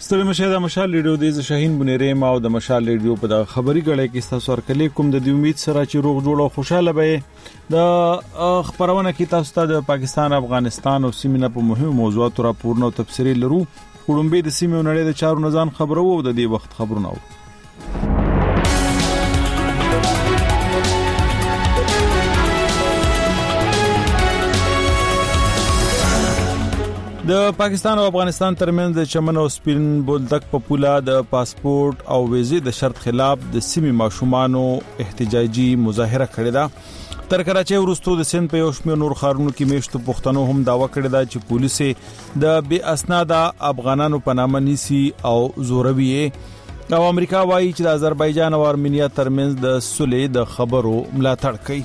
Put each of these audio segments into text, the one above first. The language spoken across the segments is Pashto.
ستړي مشه د مشال ریډیو د شاهین بنيري ما او د مشال ریډیو په د خبري غړې کې تاسو ورکلې کوم د امید سره چې روغ جوړ او خوشاله به د خبرونه کې تاسو ته د پاکستان افغانستان او سیمه په مهمو موضوعاتو راپورونه او تفسیري لرو کوړمبه د سیمه نړۍ د چارو نزان خبرو او د دې وخت خبرونه د پاکستان او افغانستان ترمنځ د چمن او سپین بولدک په پوله د پاسپورت او ویزې د شرط خلاف د سیمې ماشومانو احتجاجي مظاهره کړې ده. تر کراچۍ وروسته د سند په یو شمېر نور ښارونو کې میشتو پښتنو هم داوا کړې ده چې پولیس د بې اسناده افغانانو په نامه نیسي او زوروي او امریکا وايي چې د آذربایجان او ارمینیا ترمنځ د صلح د خبرو ملاتړ کوي.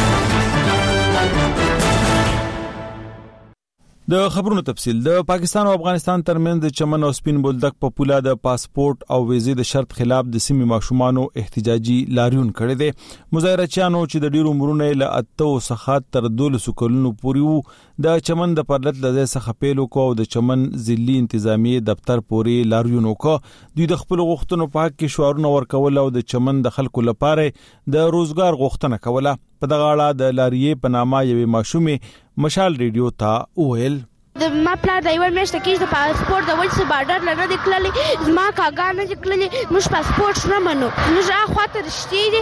د خبرونو تفصیل د پاکستان او افغانستان ترمنځ د چمن او سپین بولدک په پوله د پاسپورت او ویزې د شرط خلاف د سیمې ماشومانو احتجاجي لاریون کړی دی. مظاهرچیانو چې د ډیرو عمرونو له 8 څخه تر 12 کلونو پورې وو د چمن د پرلط د ځای څخه پیل وکاو د چمن ضلعي انتظامی دفتر پورې لاریون وکړ. دوی د خپل غوښتنو په حق کې شعارونه ورکول او د چمن د خلکو لپاره د روزګار غوښتنه کوله. په دغه اړه د لاریې په نامه یوې ماشومې مشال ریډیو ته وویل د ما پلار د یو میاشت کې د پاسپورت د ولس بارډر لنه د کللې زما کاګانه د کللې موږ پاسپورت نه منو موږ اخواته رښتې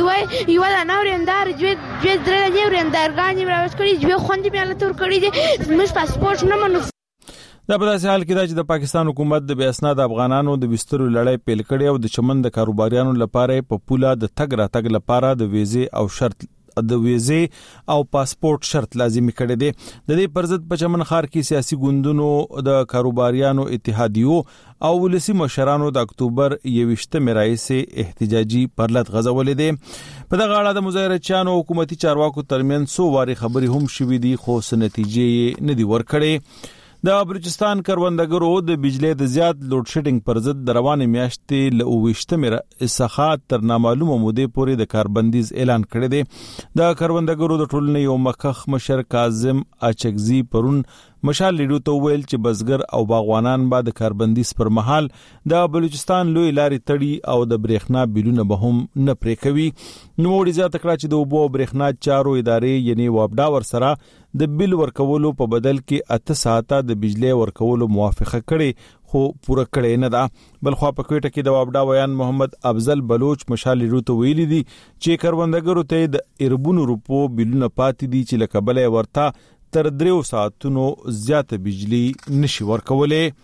دي یو د نورندار دوی درې نورندارګانی راوځ کړی دوی خوندې مې له تور کړی دي موږ پاسپورت نه منو. دا په داسې حال کې دا چې د پاکستان حکومت د بې اسناد افغانانو د بسترو لړۍ پیل کړي او د چمن د کاروباریانو لپاره په پوله د تګ راتګ لپاره د ویزې او شرط د ویزې او پاسپورت شرط لازمي کړی دی. د دې پرځد په چمن ښار کې سیاسي ګوندونو د کاروباریانو اتحادیو او ولسی مشرانو د اکتوبر 21 راهیسې احتجاجي پرلط غځولې دي. په دغه اړه د مظاهرچیانو حکومتي چارواکو ترمنځ سو واري خبري هم شوې دي خو نتیجې نه دی ورکړې. د بلوچستان کروندګرو د بجلی د زیات لوډ شیډینګ پر ضد د روانې میاشتې له 28 څخه تر نامعلومه مودې پورې د کاربندیز اعلان کړی دی. د کروندګرو د ټولنې یو مخخ مشر کاظم اچکزي پرون مشال ریډیو ته ویل چې بزګر او باغوانان به د کاربندیز پر مهال د بلوچستان لوی لارې تړي او د برېښنا بیلونه به هم نه پرې کوي. نو وړي زیاته کړه چې د اوبو او برېښنا چارو ادارې یعنی وابډا ورسره د بیل ورکولو په بدل کې 8 ساعته د بجلی ورکولو موافقه کړي خو پوره کړي نه ده. بلخوا په کوټه کې د وابډا ویان محمد افضل بلوچ مشال ریډیو ته ویلي دي چې کروندګرو ته د اربونو روپو بیلونه پاتې دي چې لکه بلې ورته تر 3 ساعتونو زیاته بجلی نشي ورکولې.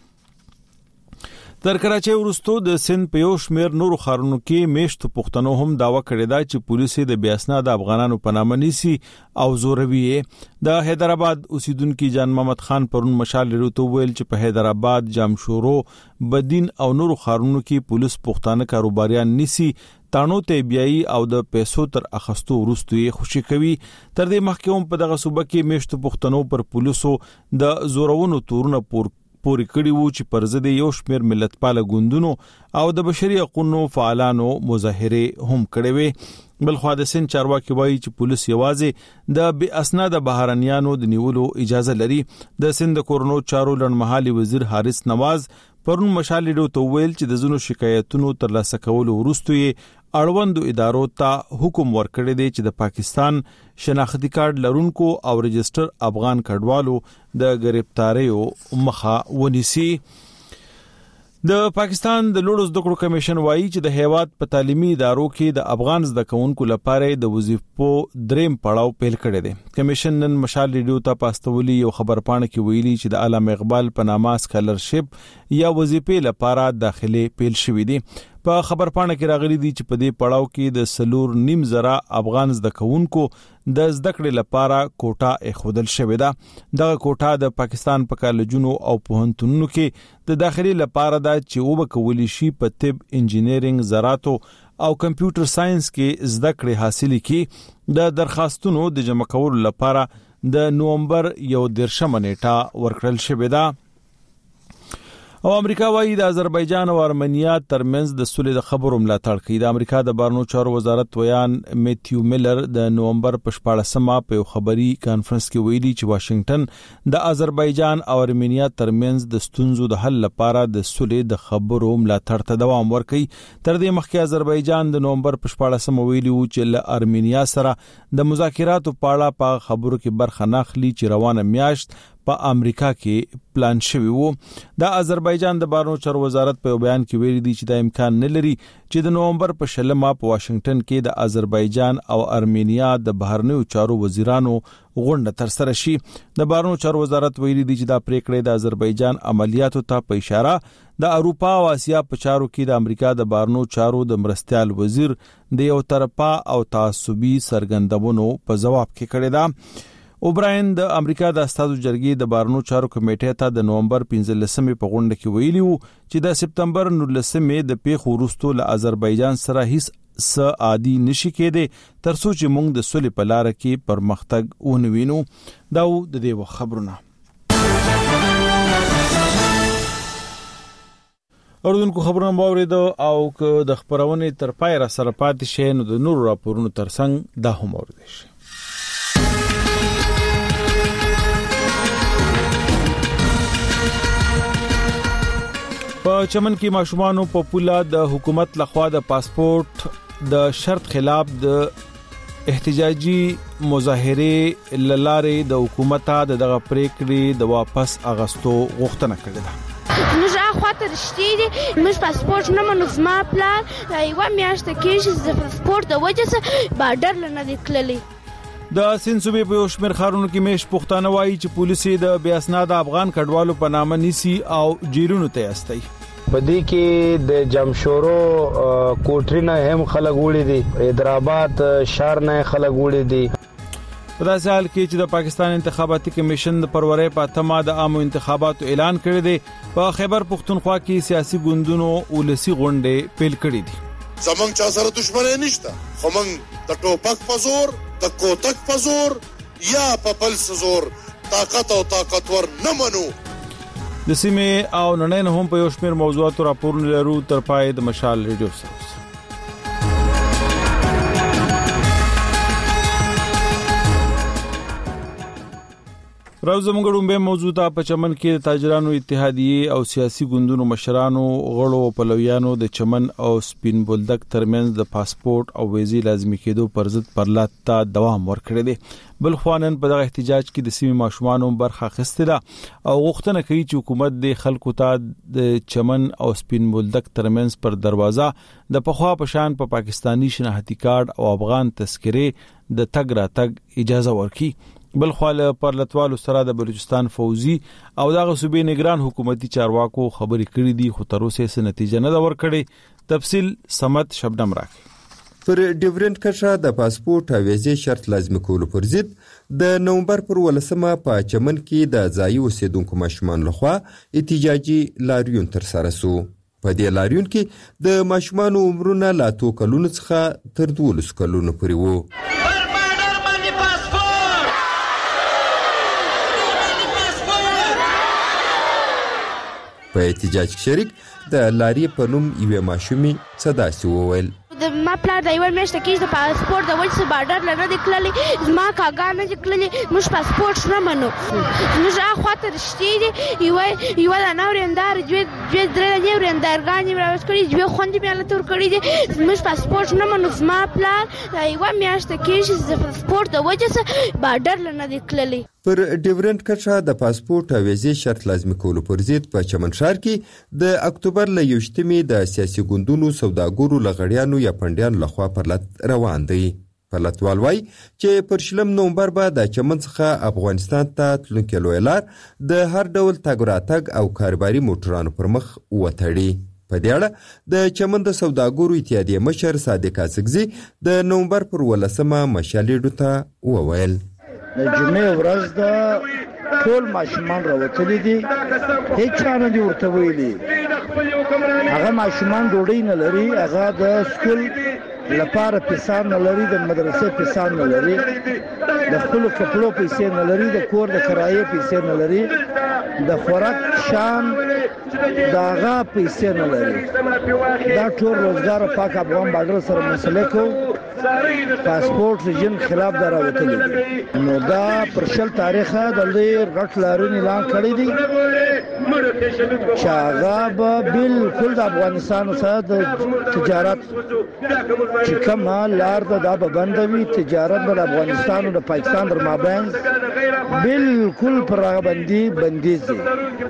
تر کراچۍ وروسته د سند په یو شمېر نورو ښارونو کې میشتو پښتنو هم داوا کړې ده چې پولیس د بې اسناده افغانانو په نامه نیسي او زوروي. د حیدرآباد اوسیدونکو جان محمد خان پرون مشال ریډیو ته ویل چې په حیدرآباد جامشورو بدین او نورو ښارونو کې پولیس پښتانه کاروباریان نیسي تانو ته بیاي او د پیسو تر اخستو وروسته یې خوشي کوي. تر دې مخکې هم په دغه صوبه کې میشتو پښتنو پر پولیسو د زورونو تورونه پوري کړي وو چې پر ضد یو شمېر ملتپاله ګوندونو او د بشري حقوقو فعالانو مظاهره هم کړې وي. بلخوا د سند چارواکي وایي چې پولیس یوازې د بې اسناده بهرانيانو د نیولو اجازه لري. د سند کورونو چارو لړمحالي وزیر حارث نواز پرون مشال ریډیو ته ویل چې د زونو شکایتونو ترلاسه کولو وروسته یې اړوندو ادارو ته حکم ورکړی دی چې د پاکستان شناختی کارت لرونکو او رجستر افغان کډوالو د گرفتاریو مخه ونیسي. د پاکستان د لوړو زده کړو کمیشن وایي چې د هیواد په تعلیمي ادارو کې د افغان زده کوونکو لپاره د وظیفو دریم پړاو پیل کړی دی. کمیشن نن مشال ریډیو ته پاستولي یو خبرپاڼه کې ویلي چې د علامه اقبال په نامه سکالرشپ یا وظیفې لپاره داخله پیل شوې دي. په خبرپاڼه کې راغلي دي چې په دې پړاو کې د 3.5 زره افغان زده کوونکو د زده کړې لپاره کوټه اخودل شوې ده. دغه کوټه د پاکستان په کالجونو او پوهنتونونو کې د داخلي لپاره ده چې وبکولي شي په طب، انجینرینګ، زراعت او کمپیوټر ساينس کې زده کړې حاصل کړي. د درخواستونو د جمع کولو لپاره د نومبر 11 نیټه ورکړل شوې ده. او امریکا وايي د آذربایجان او ارمنیا ترمنځ د صلح د خبرو ملاتړ کوي. د امریکا د بهرنیو چارو وزارت ویان میتیو میلر د نومبر په 14مه په یو خبري کانفرنس کې ویلي چې واشنگټن د آذربایجان او ارمنیا ترمنځ د ستونزو د حل لپاره د صلح د خبرو ملاتړ ته دوام ورکوي. تر دې مخکې آذربایجان د نومبر په 14مه ویلي و چې له ارمنیا سره د مذاکراتو په اړه په خبرو کې برخه نه اخلي چې روانه میاشت په امریکا کې پلان شوی وو. د آذربایجان د بهرنیو چارو وزارت په بیان کې ویلي دی چې دا امکان نه لري چې د نومبر په 16مه په واشنگټن کې د آذربایجان او ارمنیا د بهرنیو چارو وزیرانو غونډه تر سره شي. د بهرنیو چارو وزارت ویلي دی چې دا پریکړه د آذربایجان عملیاتو ته په اشاره د اروپا او اسیا په چارو کې د امریکا د بهرنیو چارو د مرستيال وزیر د یو طرفه او تعصبي سرګندونو په جواب کې کړی دا. اوبراین د امریکا د استازو جرګې د بهرنیو چارو کمیټې ته د نومبر 15مې په غونډه کې ویلي وو چې د سپتمبر 19مې د پیښو وروسته له آذربایجان سره هیڅ عادي نشي کېده ترڅو چې موږ د صلح په لار کې پرمختګ ونوینو. دا د دې خبرونه. اردوونکو خبرونه باورېدو او که د خبرونې تر پای را سره پاتې شي نو د نور راپورونو ترڅنګ دا هم اورئ شي. په چمن کې ماشومانو په پوله د حکومت لخوا د پاسپورت د شرط خلاف د احتجاجي مظاهره للارې د حکومت دغه پریکړې د واپس اغستو غوښتنه کړې ده. موږ اخواته رښتې دي موږ پاسپورت نه منو. زما پلان یوه میاشت کېږي د پاسپورت د وجه څخه بارډر نه دی تللی. د سند صوبې په یو شمېر ښارونو کې میش پښتانه وایي چې پولیس د بې اسناده افغان کډوالو په نامه نیسي او جیلونو ته استي. په دې کې د جمشورو کوټرینا هم خلک وړي دي، حیدرآباد شهر نه خلک وړي دي. په داسې حال کې چې د پاکستان انتخاباتي کمیشن د پرورې په اتمه د عامو انتخاباتو اعلان کړی دی، په خیبر پختونخوا کې سیاسي ګوندونو ولسی غونډې پیل کړې دي. زمونږ چا سره دښمنی نشته، خو موږ د ټوپک په زور، د کوتک په زور یا په بل زور طاقت او طاقتور نه منو. د سیمې او نړۍ نه هم په یو شمېر موضوعاتو راپورونه لرو. تر پای د مشال ریډیو سره راوزه موږ ډومبه موضوع ته په چمن کې د تاجرانو اتحادیه او سیاسي ګوندونو مشرانو غړو او پلویانو د چمن او سپین بولدک ترمنځ د پاسپورت او ویزې لازمي کېدو پر ضد پرلات ته دوام ورکړی دی. بل خوانن په دغه احتجاج کې د سیمې ماشومانو برخه اخیسته ده او غوښتنه کوي چې حکومت د خلکو ته د چمن او سپین بولدک ترمنځ پر دروازه د پخوا پشان په پاکستانی شناختی کارت او افغان تذکره د تګ راتګ اجازه ورکړي. بل خواله پر لټوالو سره د بلوچستان فوزي او دغه صوبې نگران حکومتي چارواکو خبرې کړې دي، خو تر اوسه څه نتیجه نه ورکړي. تفصیل سمت شبنم راکړي. پر ډیورنت کرښه د پاسپورت او ویزې شرط لازمي کولو پر ضد د نومبر پر 18مه په چمن کې د ځایي اوسیدونکو ماشومان لخوا احتجاجي لاریون تر سره شو. په دې لاریون کې د ماشومان عمرونه لا 2 کلونو څخه تر 12 کلونو پورې وو. په احتجاج شریک د لاری په نوم یوه ماشومي صداسي وویل. د ما پلار د یو میاشت کې د پاسپورت د وجه بارډر لنه دکللی زما کاګا نه دکللی موږ پاسپورت نه منو. موږ اخواته رښتې دي یو د نورندار دوی درې نه ورندارګانی راوځ کړی دوی خوندې مې له تور کړی دي موږ پاسپورت نه منو. زما پلار د یو میاشت کې د پاسپورت د وجه بارډر لنه دکللی. پر ډیورنت کرښه د پاسپورت او ویزې شرط لازمي کولو پر ضد په چمن ښار کې د اکتوبر ل 21مې د سیاسي ګوندونو سوداګرو لغړیانو یا پندیانو لخوا پرلط روان دی. پرلطوال وایي چې پر 20 نومبر به د چمن څخه افغانستان ته تلونکي لوی لار د هر ډول تګ راتګ او کاروباري موټرانو پر مخ وتړي. په دې اړه د چمن د سوداګرو اتحادیې مشر صادق اڅکزي د نومبر پر 18مه مشالېډو ته وویل. د جمعې ورځ د ټول ماشومان راوتلي دي، هیڅ چا نه دي ورته ویلي. هغه ماشومان ډوډۍ نه لري، هغه د سکول لپاره پیسې نه لري، د مدرسې پیسې نه لري، د خپل کپړو پیسې نه لري، د کور د کرایې پیسې نه لري، د خوراک شان داغه پیسې نه لري. دا ټول روزګار پاک افغان بارډر سره مسله کو پاسپورت رژیم خلاف دراوتلی دي. نو دا پر 20 تاریخه د لوی غټ لارون اعلان کړی دی چې هغه به بالکل د افغانستان سره د تجارت چې کومه لار ده دا به بندوي. تجارت به د افغانستان او د پاکستان در مابین بالکل پر بندیز دی.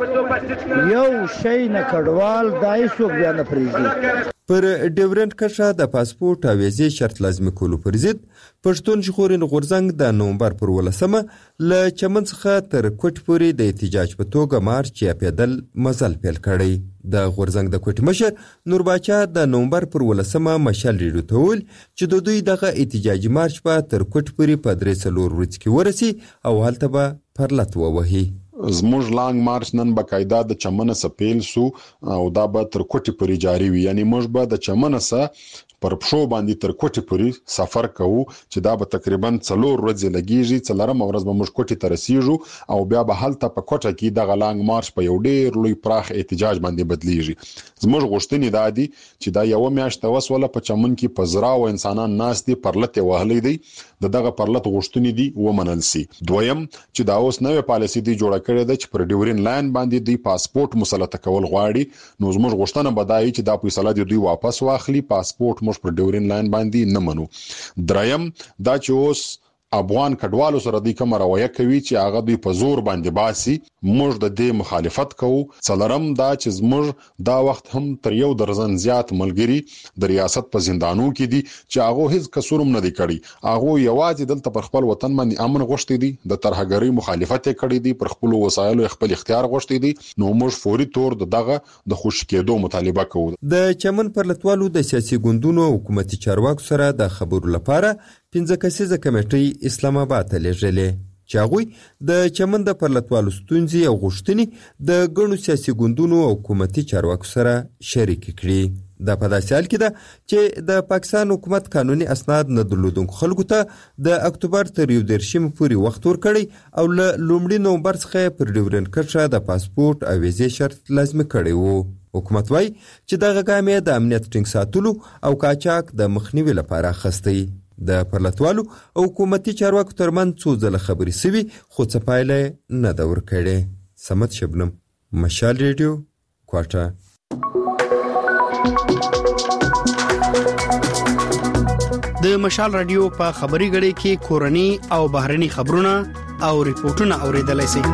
یو شی نه کډوال دای څوک بیا نه پریږدي. پر ډیورنډ کرښه د پاسپورت او ویزې شرط لازمي کولو پر ضد پښتون ژغورنې غورځنګ د نومبر پر 18 له چمن څخه تر کوټ پورې د احتجاج په توګه مارچ یا پیدل مزل پیل کړی. د غورځنګ د کوټ مشر نور باچا د نومبر پر 18 مشال ریډیو ته ویل چې د دوی دغه احتجاجي مارچ په تر کوټ پورې په 3 ورځې کې ورسي او هلته به پرلط ووهي. زموږ لانګ مارچ نن بقاعده د چمنه سپیل سو او دا به تر کوټي پورې جاری وي. یعنی موږ به د چمنه سره پر پښو باندې تر کوټي پورې سفر کوو چې دا به تقریبا 4 ورځې لګیږي. 4م ورځ به موږ کوټي ته رسیږو او بیا به هلته په کوټه کې د لانګ مارچ په یو ډېر لوی پراخ احتجاج باندې بدلیږي. زموږ غوښتنې دا دي چې دا یو میاشت وسوله په چمن کې په زرا او انسانان ناس دي پرلته وهلې دي دغه پرلت غوښتنې دي ومنل سي. دویم چې دا اوس نوې پالیسي دی جوړه کړې ده چې پر ډیورین لاین باندې دی پاسپورت مسلط کول غواړي. نو زموږ غوښتنه بدایي چې دا فیصله دی واپس واخلي. پاسپورت موږ پر ډیورین لاین باندې نه منو. دریم دا چې اوس افغان کډوالو سره د کوم رویه کوي چې هغه دوی په زور باندې باسي موږ د دې مخالفت کوو. څلورم دا چې موږ دا وخت هم تر 1 درجن زیات ملګری د ریاست په زندانو کې دي چې هغه هیڅ قصور نه دی کړی. هغه یوازې دلته پر خپل وطن باندې امن غوښتي دي، د ترهګری مخالفت کړی دي، پر خپل وسایلو خپل اختیار غوښتي دي. نو موږ فوري تور دغه د خوش کېدو مطالبه کوو. د چمن پرلتوالو د سیاسي ګوندونو حکومتي چارواکو سره د خبرو لپاره 15 کسیزه کمیټې اسلام آباد ته لېږلې چې هغوی د چمن د پرلتوالو ستونزې او غوښتنې د ګڼو سیاسي ګوندونو او حکومتي چارواکو سره شریکې کړي. دا په داسې حال کې ده چې د پاکستان حکومت قانوني اسناد نه درلودونکو خلکو ته د اکتوبر تر 19 پورې وخت ورکړی او له لومړي نومبر څخه پر ډیورنډ کرښه د پاسپورت او ویزې شرط لازمي کړی وو. حکومت وایي چې دغه ګام یې د امنیت ټینګ ساتلو او قاچاق د مخنیوي لپاره اخیستی. د پرلتوالو او حکومتي چارواکو ترمنځ څو ځله خبرې سوي خو څه پایله نه ده ورکړې. صمد شبنم، مشال ریډیو، کوټه. د مشال رادیو په خبري غړي کې کورني او بهرني خبرونه او ریپورتونه اوریدلای شئ.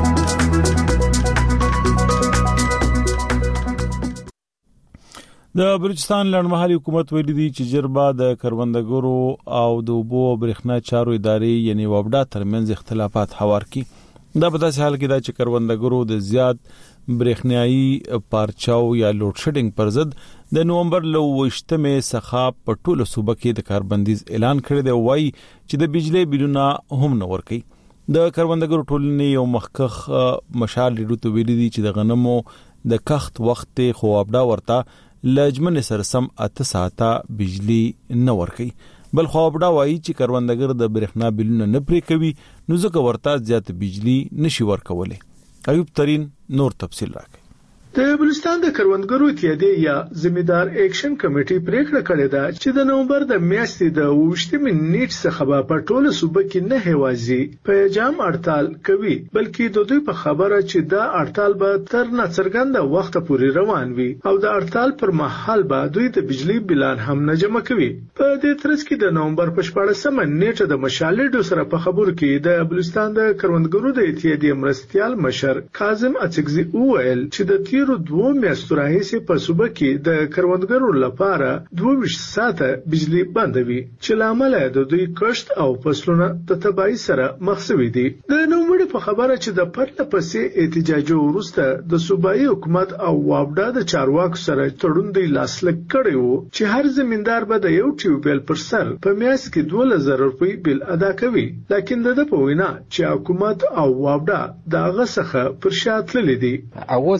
د بلوچستان لړمحلي حکومت ویلي دی چې جربا د کروندګرو او د اوبو او برېښنا چارو ادارې یعنی وابډا ترمنځ اختلافات هوار کی. دا په داسې حال کې دا چې کروندګرو د زیات برېښنایي پارچاو یا لوډ شیډینګ پر ضد د نومبر له 28 څخه په ټولو صوبه کې د کاربندیز اعلان کړی دی. وایي چې د بجلی بلونه هم نه ورکوي. د کروندګرو ټولنې یو مخکخ مشال ریډیو ته ویلي دی چې د غنمو د کښت وخت خو وابډا ورته لجمن سره سم 8 ساعته بجلی نه ورکوي. بل خو وابډا وایي چې کروندګر د برېښنا بلونه نه پرې کوي نو ځکه ورته زیات بجلی نشي ورکولای. ایوب ترين نور تفصیل راکړي. د بلوچستان د کروندګرو اتحادیې یا زمیندار اکشن کمیټې پریکړه کړې ده چې د نومبر د میاشتې د 28 نیټ څخه په ټوله صوبه کې نه هوازي په جام هړتال کوي بلکې د دوی په خبره چې دا هړتال به تر ناڅرګنده وخت پورې روان وي او د هړتال پر مهال به دوی د بجلی بلان هم نه جمع کوي. په دې ترڅ کې د نومبر په 14 نیټه د مشالډو سره په خبرو کې د بلوچستان د کروندګرو د اتحادیې مرستيال مشر کاظم اڅکزي وویل چې د 2 میاشتو راهیسې په صوبه کې د کروندګرو لپاره 22 ساعته بجلی بندوي چې لامل د دوی کښت او فصلونه د تباہي سره مخ شوي دي. د نومبر په خبره چې د پرله پسې احتجاج وروسته د صوبایي حکومت او وابډا د چارواکو سره تړون دی لاسلیک کړی وو چې هر زمیندار به د یو ټیوبل پر سر په میاشت کې 2000 روپۍ بل ادا کوي. لکه د په وینا چې حکومت او وابډا دغه څخه پر شا تللی دي. هغه سره موږ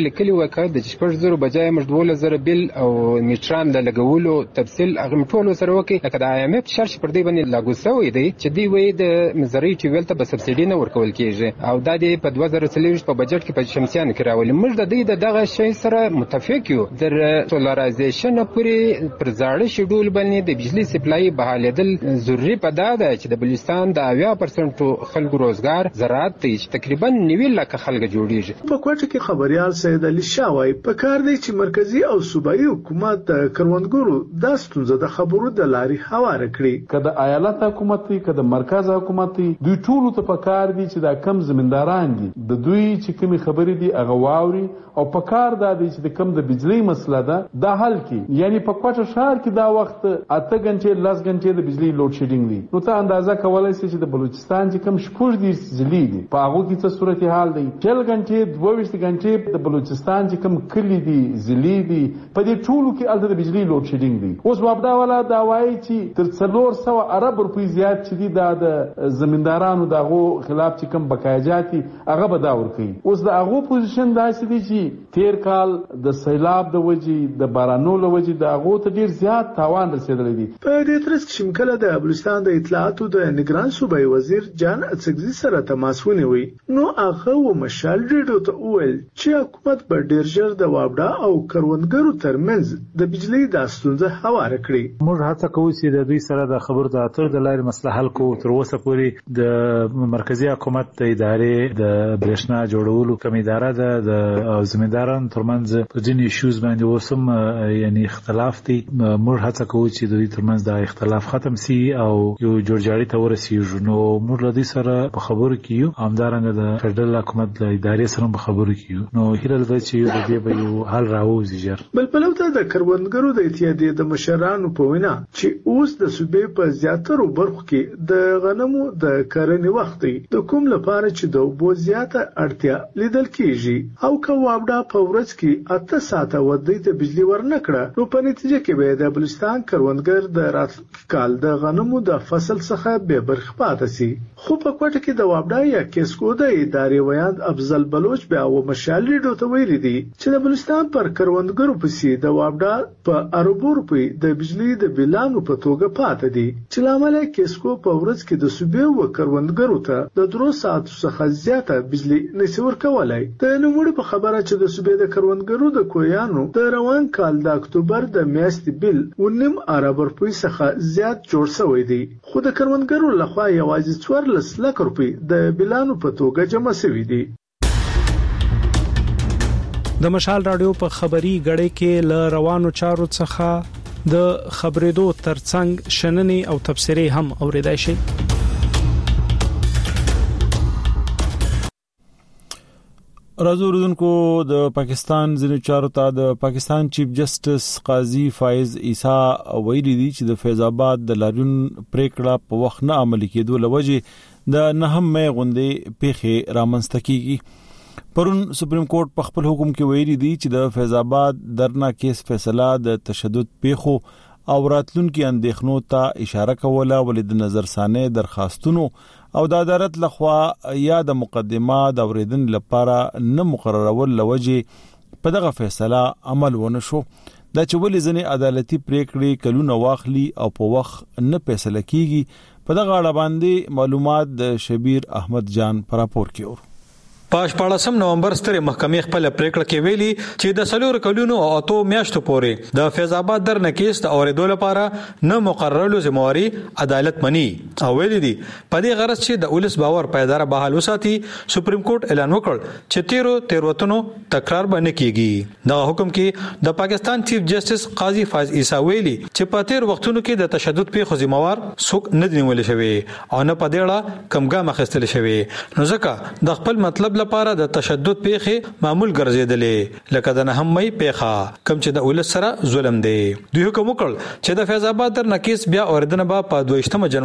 لیکلي و کړ د 6,000 بجای موږ 12,000 بل او میټران د لګولو تفصیل هغه ټول سره وکي لکه د IMF شرط پر دې باندې لاګو شوی دی چې دی وې د مزرعي ټیول ته به سبسایډي نه ورکول کیږي او دا د په 2023 په بجټ کې په شمسیان کې راولي. موږ د دې دغه شی سره متفق یو د سولارایزیشن پورې پر زاړه شیډول باندې د بجلی سپلای بحالېدل ضروري پدا ده چې د بلوچستان د 80% خلکو روزګار زراعت ته تقریبا 90 لک خلک جوړیږي. په کوټه کې خبريال سید علي شاه وايي په کار دی چې مرکزی او صوبایي حکومت د کروندګرو د ستونزو د خبرو د لارې هواره کړي. کله ایالت حکومت دی کله مرکز حکومت دی دوی ټول ته په کار دي چې دا کم زمینداران دي د دوی چې کومي خبرې دي هغه واوري او په کار دا دي چې د کم د بجلی مسله ده دا حل کړي. یعنی په کوټه شهر کې دا وخت 8 غنټې 10 غنټې د بجلی لوډ شیډینګ دی. نو ته اندازه کولای شې چې د بلوچستان چې کم شپږ دي بجلی دي په هغه کې څه صورت حال دی 4 غنټې 22 غنټې د بلوچستان چې کم کلی دي زلی دي په دې ټولو کې الته د بجلی لوډ شیډینګ دی. اوس وابدا والا دا وایي چې تر 400 ارب روپۍ زیات چې دي د زمیندارانو دغه خلاف چې کم بقایجاتي هغه به دا ورکوي. اوس د هغه پوزیشن داسې دی چې تیر کال د سیلاب د وجې د بارانو له وجې د هغه ته ډیر زیات تاوان رسیدلی دی. په دې ترڅ کې شمکله د بلوچستان د اطلاعاتو د نگران صوبایي وزیر جان اڅکزي سره تماس ونیوي. نو هغه و مشال ډیډو ته وویل چې حکومت به ډیر ژر د وابډا او کروندګرو ترمنځ د بجلی د ستونزې هواره کړي. موږ هڅه کوو چې د دوی سره د خبرو د اترو د لارې مسله حل کوو. تر اوسه پورې د مرکزی حکومت د ادارې د برېښنا جوړولو کوم اداره ده د زمیندارانو ترمنځ په ځینې ایشوز باندې اوسم یعنی اختلاف دي. موږ هڅه کوو چې د دوی ترمنځ دا اختلاف ختم سي او یو جوړجاړي ته ورسیږو. نو موږ له دې سره په خبرو کې یو همدارنګه د فدرال حکومت د ادارې سره په خبرو کې یو. نو هیله ده چې د دې به یو حل راوځي ژر. بل پلو ته د کروندګرو د اتحادیې د مشرانو په وینا چې اوس د صوبې په زیاترو برخو کې د غنمو د کرنې وخت دی د کوم لپاره چې د اوبو زیاته اړتیا لیدل کیږي او که وابډا په ورځ کې 8 ساعته ودی ته بجلی ورنکړه نو په نتیجه کې به د بلوچستان کروندګر د راتلونکي کال د غنمو د فصل څخه به برخه پاتې شي. خو په کوټه کې د وابډا یا کیسکو د ادارې ویاند افضل بلوچ بیا و مشال ډیډو ته ویلي دي چې د بلوچستان پر کروندګرو پسې د وابډا په اربو روپۍ د بجلی د بلانو په توګه پاتې دي چې لامل کیسکو په ورځ کې د صوبې و کروندګرو ته د 3 ساعتو څخه زیاته بجلی نشي ورکولای. د نوموړي په خبره چې د صوبې د کروندګرو د کویانو د روان کال د اکتوبر د میاشتې بل 9 ارب روپۍ څخه زیات جوړ شوی دی خو د کروندګرو لخوا یوازې 14 لک روپۍ د بلانو په توګه جمع شوی دی. د مشال رادیو په خبري غړې کې ل روانو چارو څخه د خبرېدو ترڅنګ شننې او تبصرې هم اوریدای شي. راځو ورودونکو د پاکستان ځینې چارو ته د پاکستان چیف جسټس قاضي فایز عیسی ویلي دي چې د فیض آباد د لاریون پریکړه په وخت نه عملي کېدو لوجه د 9 مې غونډې پیښې رامنځته کیږي. پرون سپریم کورټ په خپل حکم کې ویلي دي چې د فیض آباد درنا کیس فیصله د تشدد پیښو او راتلونکو اندېښنو ته اشاره کوله ولې د نظرثانه درخواستونو او د عدالت لخوا یا د مقدمه د اوریدنې لپاره نه مقررول لوجه په دغه فیصله عمل ونه شو. دا چې ولې ځنې عدالتي پریکړې کلونه واخلي او په وخت نه فیصله کیږي په دغه اړه باندې معلومات د شبیر احمد جان پر راپور کې. په 14 نومبر ستړي محکمې خپل پریکړه کې ویلي چې د سلور کلونو او 8 میاشتو پورې د فیض آباد درنه کیس د اوریدو لپاره نه مقررلو ذمہواری عدالت مني او ویلي دي په دې غرض چې د ولس باور پایدار بحال وساتي سپریم کورټ اعلان وکړ چې تیروتنو تکرار باندې کیږي. دا حکم کې د پاکستان چیف جسټس قاضي فایز عیسی ویلي چې په تیر وختونو کې د تشدد پیښو ذمہوار څوک نه دی نیول شوی او نه په دې اړه کوم ګام اخیستل شوی نو ځکه د خپل مطلب لپاره د تشدد پیښې معمول ګرځیدلې لکه د 9 مې پیښه کوم چې د ولس سره ظلم دی. دوی حکم وکړ چې د فیض آباد درنه کیس بیا اوریدنه په 22 جنوري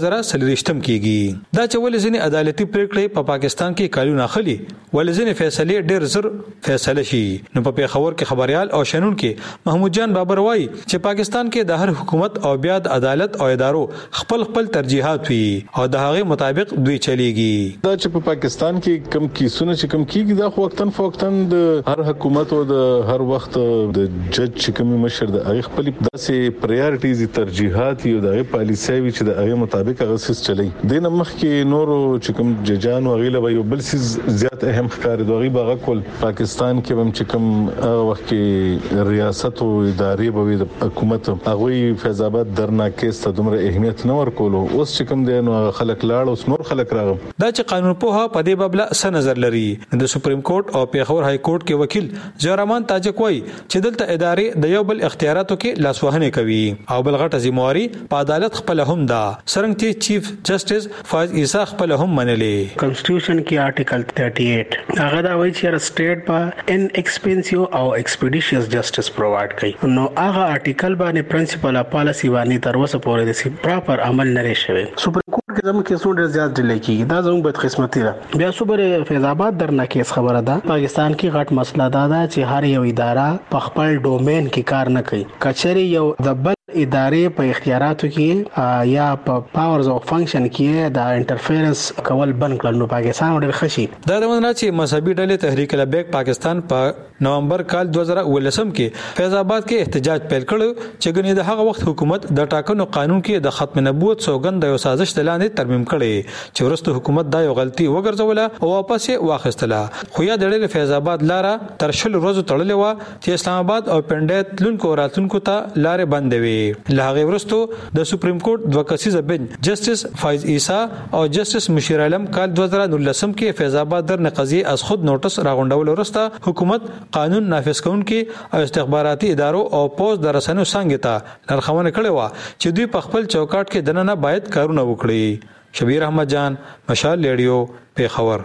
2023 کیږي. دا چې ولې ځینې عدالتي پریکړې په پاکستان کې کالونه اخلي ولې ځینې فیصلې ډېر زر فیصله شي. نو په پیښور کې خبريال او شنون کې محمود جان بابر وایي چې پاکستان کې د هر حکومت او بیا د عدالت او ادارو خپل ترجیحات وي او د هغه مطابق دوی چلیږي. دا چې په پاکستان کې کم کیسونه چې کم کیږي دا وختن فوقتن د هر حکومت او د هر وخت د جج چې کوم مشر د هغه خپل داسې پرایورټیز ترجیحات یو د پالیسي وي چې د هغه مطابق هغه سیس چلی. د نمخ کې نورو چې کوم ججان او غیله یو بل سیس زیات اهم ښکار دوی باغ کول پاکستان کې هم چې کوم وخت کې ریاست او ادارې به د حکومت هغه فیض آباد درنا کیس ته دومره اهمیت نه ورکولو. اوس چې کوم دی نو خلک لاړ اوس نور خلک راغم. دا چې قانون په دې بابل څه نظر لري. د سپریم کورټ او پیښور های کورټ کې وکیل جهرمان تاجک وایي چې دلته ادارې د یو بل اختیاراتو کې لاسوهنه کوي او بل غټه ذمہواری په عدالت خپل هم ده. سرنګ چیف جسټس فایز عیسی خپل هم منلې. کنسټیټیوشن کې آرټیکل 38 هغه دا وایي چې سټیټ په ان ایکسپنسیو او ایکسپیډیشس جسټس پرووایډ کوي. نو هغه آرټیکل باندې پرنسپل اف پالیسی باندې تر اوسه پورې د پراپر عمل نه لري شوی. سپریم کورټ کې زموږ کیسونه ډېر زیات ډیلې کیږي. دا زموږ بدقسمتي ده. بیا صبر فیض آباد درنه کیس خبره ده. پاکستان کې غټ مسله ده چې هر یو اداره په خپل ډومین کې کار نه کوي. کچري یو د بل ادارې په اختیاراتو کې یا په پاورز او فنکشن کې د انټرفیرنس کول بند کړل نو پاکستان ډېر خشي. دا د ونه چې مذهبي ډلې تحریک لبیک پاکستان په نومبر کال 2019 کې فیض آباد کې احتجاج پیل کړ چې ګنې د هغه وخت حکومت د ټاکنو قانون کې د ختم نبوت سوګند یو سازش لاندې ترمیم کړي چې ورسته حکومت دا یو غلطي وګرځوله او واپس یې واخیستله. خو یا د ډلې فیض آباد لاره تر شل ورځې تړلې و چې اسلام آباد او پنډیت لونکو راتلونکو ته لارې بندې وي. له هغه وروسته د سپریم کورټ دوه کسیزه بنچ جسټس فایز عیسی او جسټس مشیر عالم کال 2019 کې فیض آباد در نقضی از خود نوټس راغونډول وروسته حکومت قانون نافذ کوونکي او استخباراتي ادارو او پوز د رسنیو څنګه ته لارښوونه کړې و چې دوی په خپل چوکاټ کې دننه باید کارونه وکړي. شبیر احمد جان، مشال ریډیو، پیښور.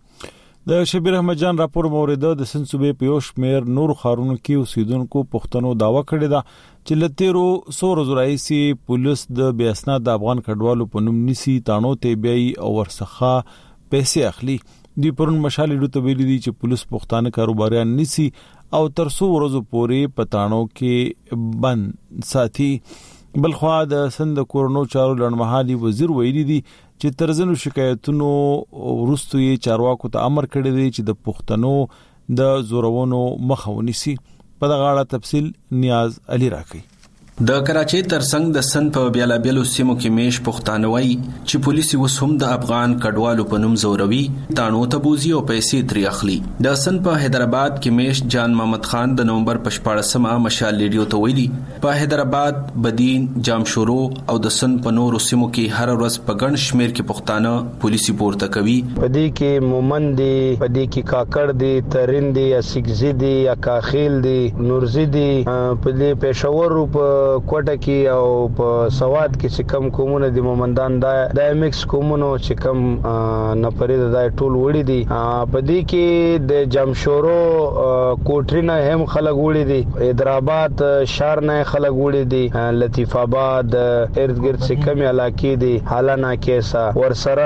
د شبیر احمد جان راپور موریده د سند صوبې په یو شمېر نور ښارونو کې اوسیدونکو پښتنو داوا کړې ده چې لتیرو 100 ورځې راهیسې پولیس د بې اسناد افغان کډوالو په نوم نیسي تاڼو ته بیاي او ورڅخه پیسې اخلي. دوی پرون مشال ریډیو ته ویلي دي چې پولیس پښتانه کاروباریان نیسي او تر 100 ورځې پورې په تاڼو کې بند ساتي. بلخوا د سند کورونو چارو لړمحالي وزیر ویلي دي چې ترزنو شکایتونو ورستو یې چارواکو ته امر کړی دی چې د پښتنو د زورونو مخه ونیسي. په دغه اړه تفصیل نیاز علي راکړي. د کراچۍ ترڅنګ د سند په بیلابیلو سیمو کې میش پښتانه وایي چې پولیس اوس هم د افغان کډوالو په نوم زوروي تاڼو ته بوزي او پیسې ترې اخلي. د سند په حیدرآباد کې میش جان محمد خان د نومبر په 14مه مشال ریډیو ته ویلي په حیدرآباد، بدین، جامشورو او د سند په نورو سیمو کې هر ورځ په ګڼ شمیر کې پښتانه پولیس پورته کوي. پدې کې مومند دي، پدې کې کاکړ دي، ترین دي، اسګزي دي، اکاخیل دي، نورزي دي، پدې پېښور په کوټه کې او په سواد کې چې کم کومونه دي مومندان د میکس کومونو چې کم نفرید د ټول وړي دي. په دې کې د جمشورو کوټرینا هم خلک وړي دي، حیدرآباد شهر نه خلک وړي دي، لطیف آباد ارد گرد چې کم علاقې دي حالانه کیسا ورسره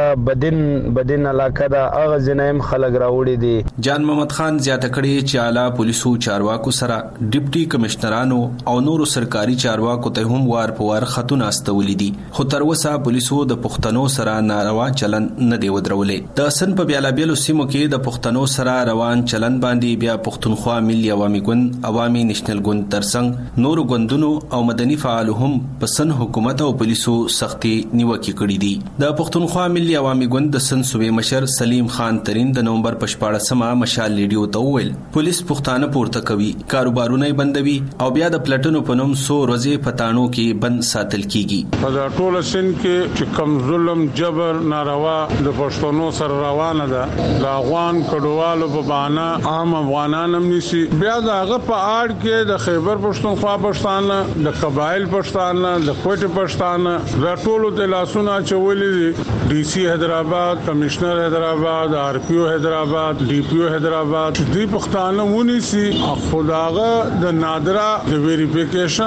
بدین علاقه دا اغه زنایم خلک راوړي دي. جان محمد خان زیاته کړي چې اعلی پولیسو چارواکو سره ډیپټي کمشنرانو او نورو سرکاري چارواکو ته هم وار په وار خطونه استولې دي خو تر اوسه پولیسو د پښتنو سره ناروا چلن نه دی ودرولې. د سن په بیلابیلو سیمو کې د پښتنو سره روان چلن باندې بیا پښتونخوا ملي عوامي ګوند، عوامي نېشنل ګوند ترڅنګ نور ګوندونو او مدني فعالو هم په سن حکومت او پولیسو سختي نیوکه کړې دي. د پښتونخوا ملي عوامي ګوند د سن صوبې مشر سلیم خان ترین د نومبر په 14مه مشال ریډیو ته وویل پولیس پښتانه پورته کوي، کاروبارونه بندوي او بیا د پلټنو په نوم 100 ورځې پټانو کې بند ساتل کیږي. په ټول سن کې چې کم ظلم جبر ناروا د پښتنو سره روانه ده د افغان کډوالو په بهانه عام افغانان هم نشي بیا دغه په اړ کې د خیبر پښتونخوا پښتانه، د قبایل پښتانه، د کوټه پښتانه د ټولو د لاسونه چولې دي. ډي سي حیدرآباد، کمشنر حیدرآباد، آر پی او حیدرآباد، ډي پی او حیدرآباد دې پښتانه ونی سي خداغه د نادره د ویریفیکیشن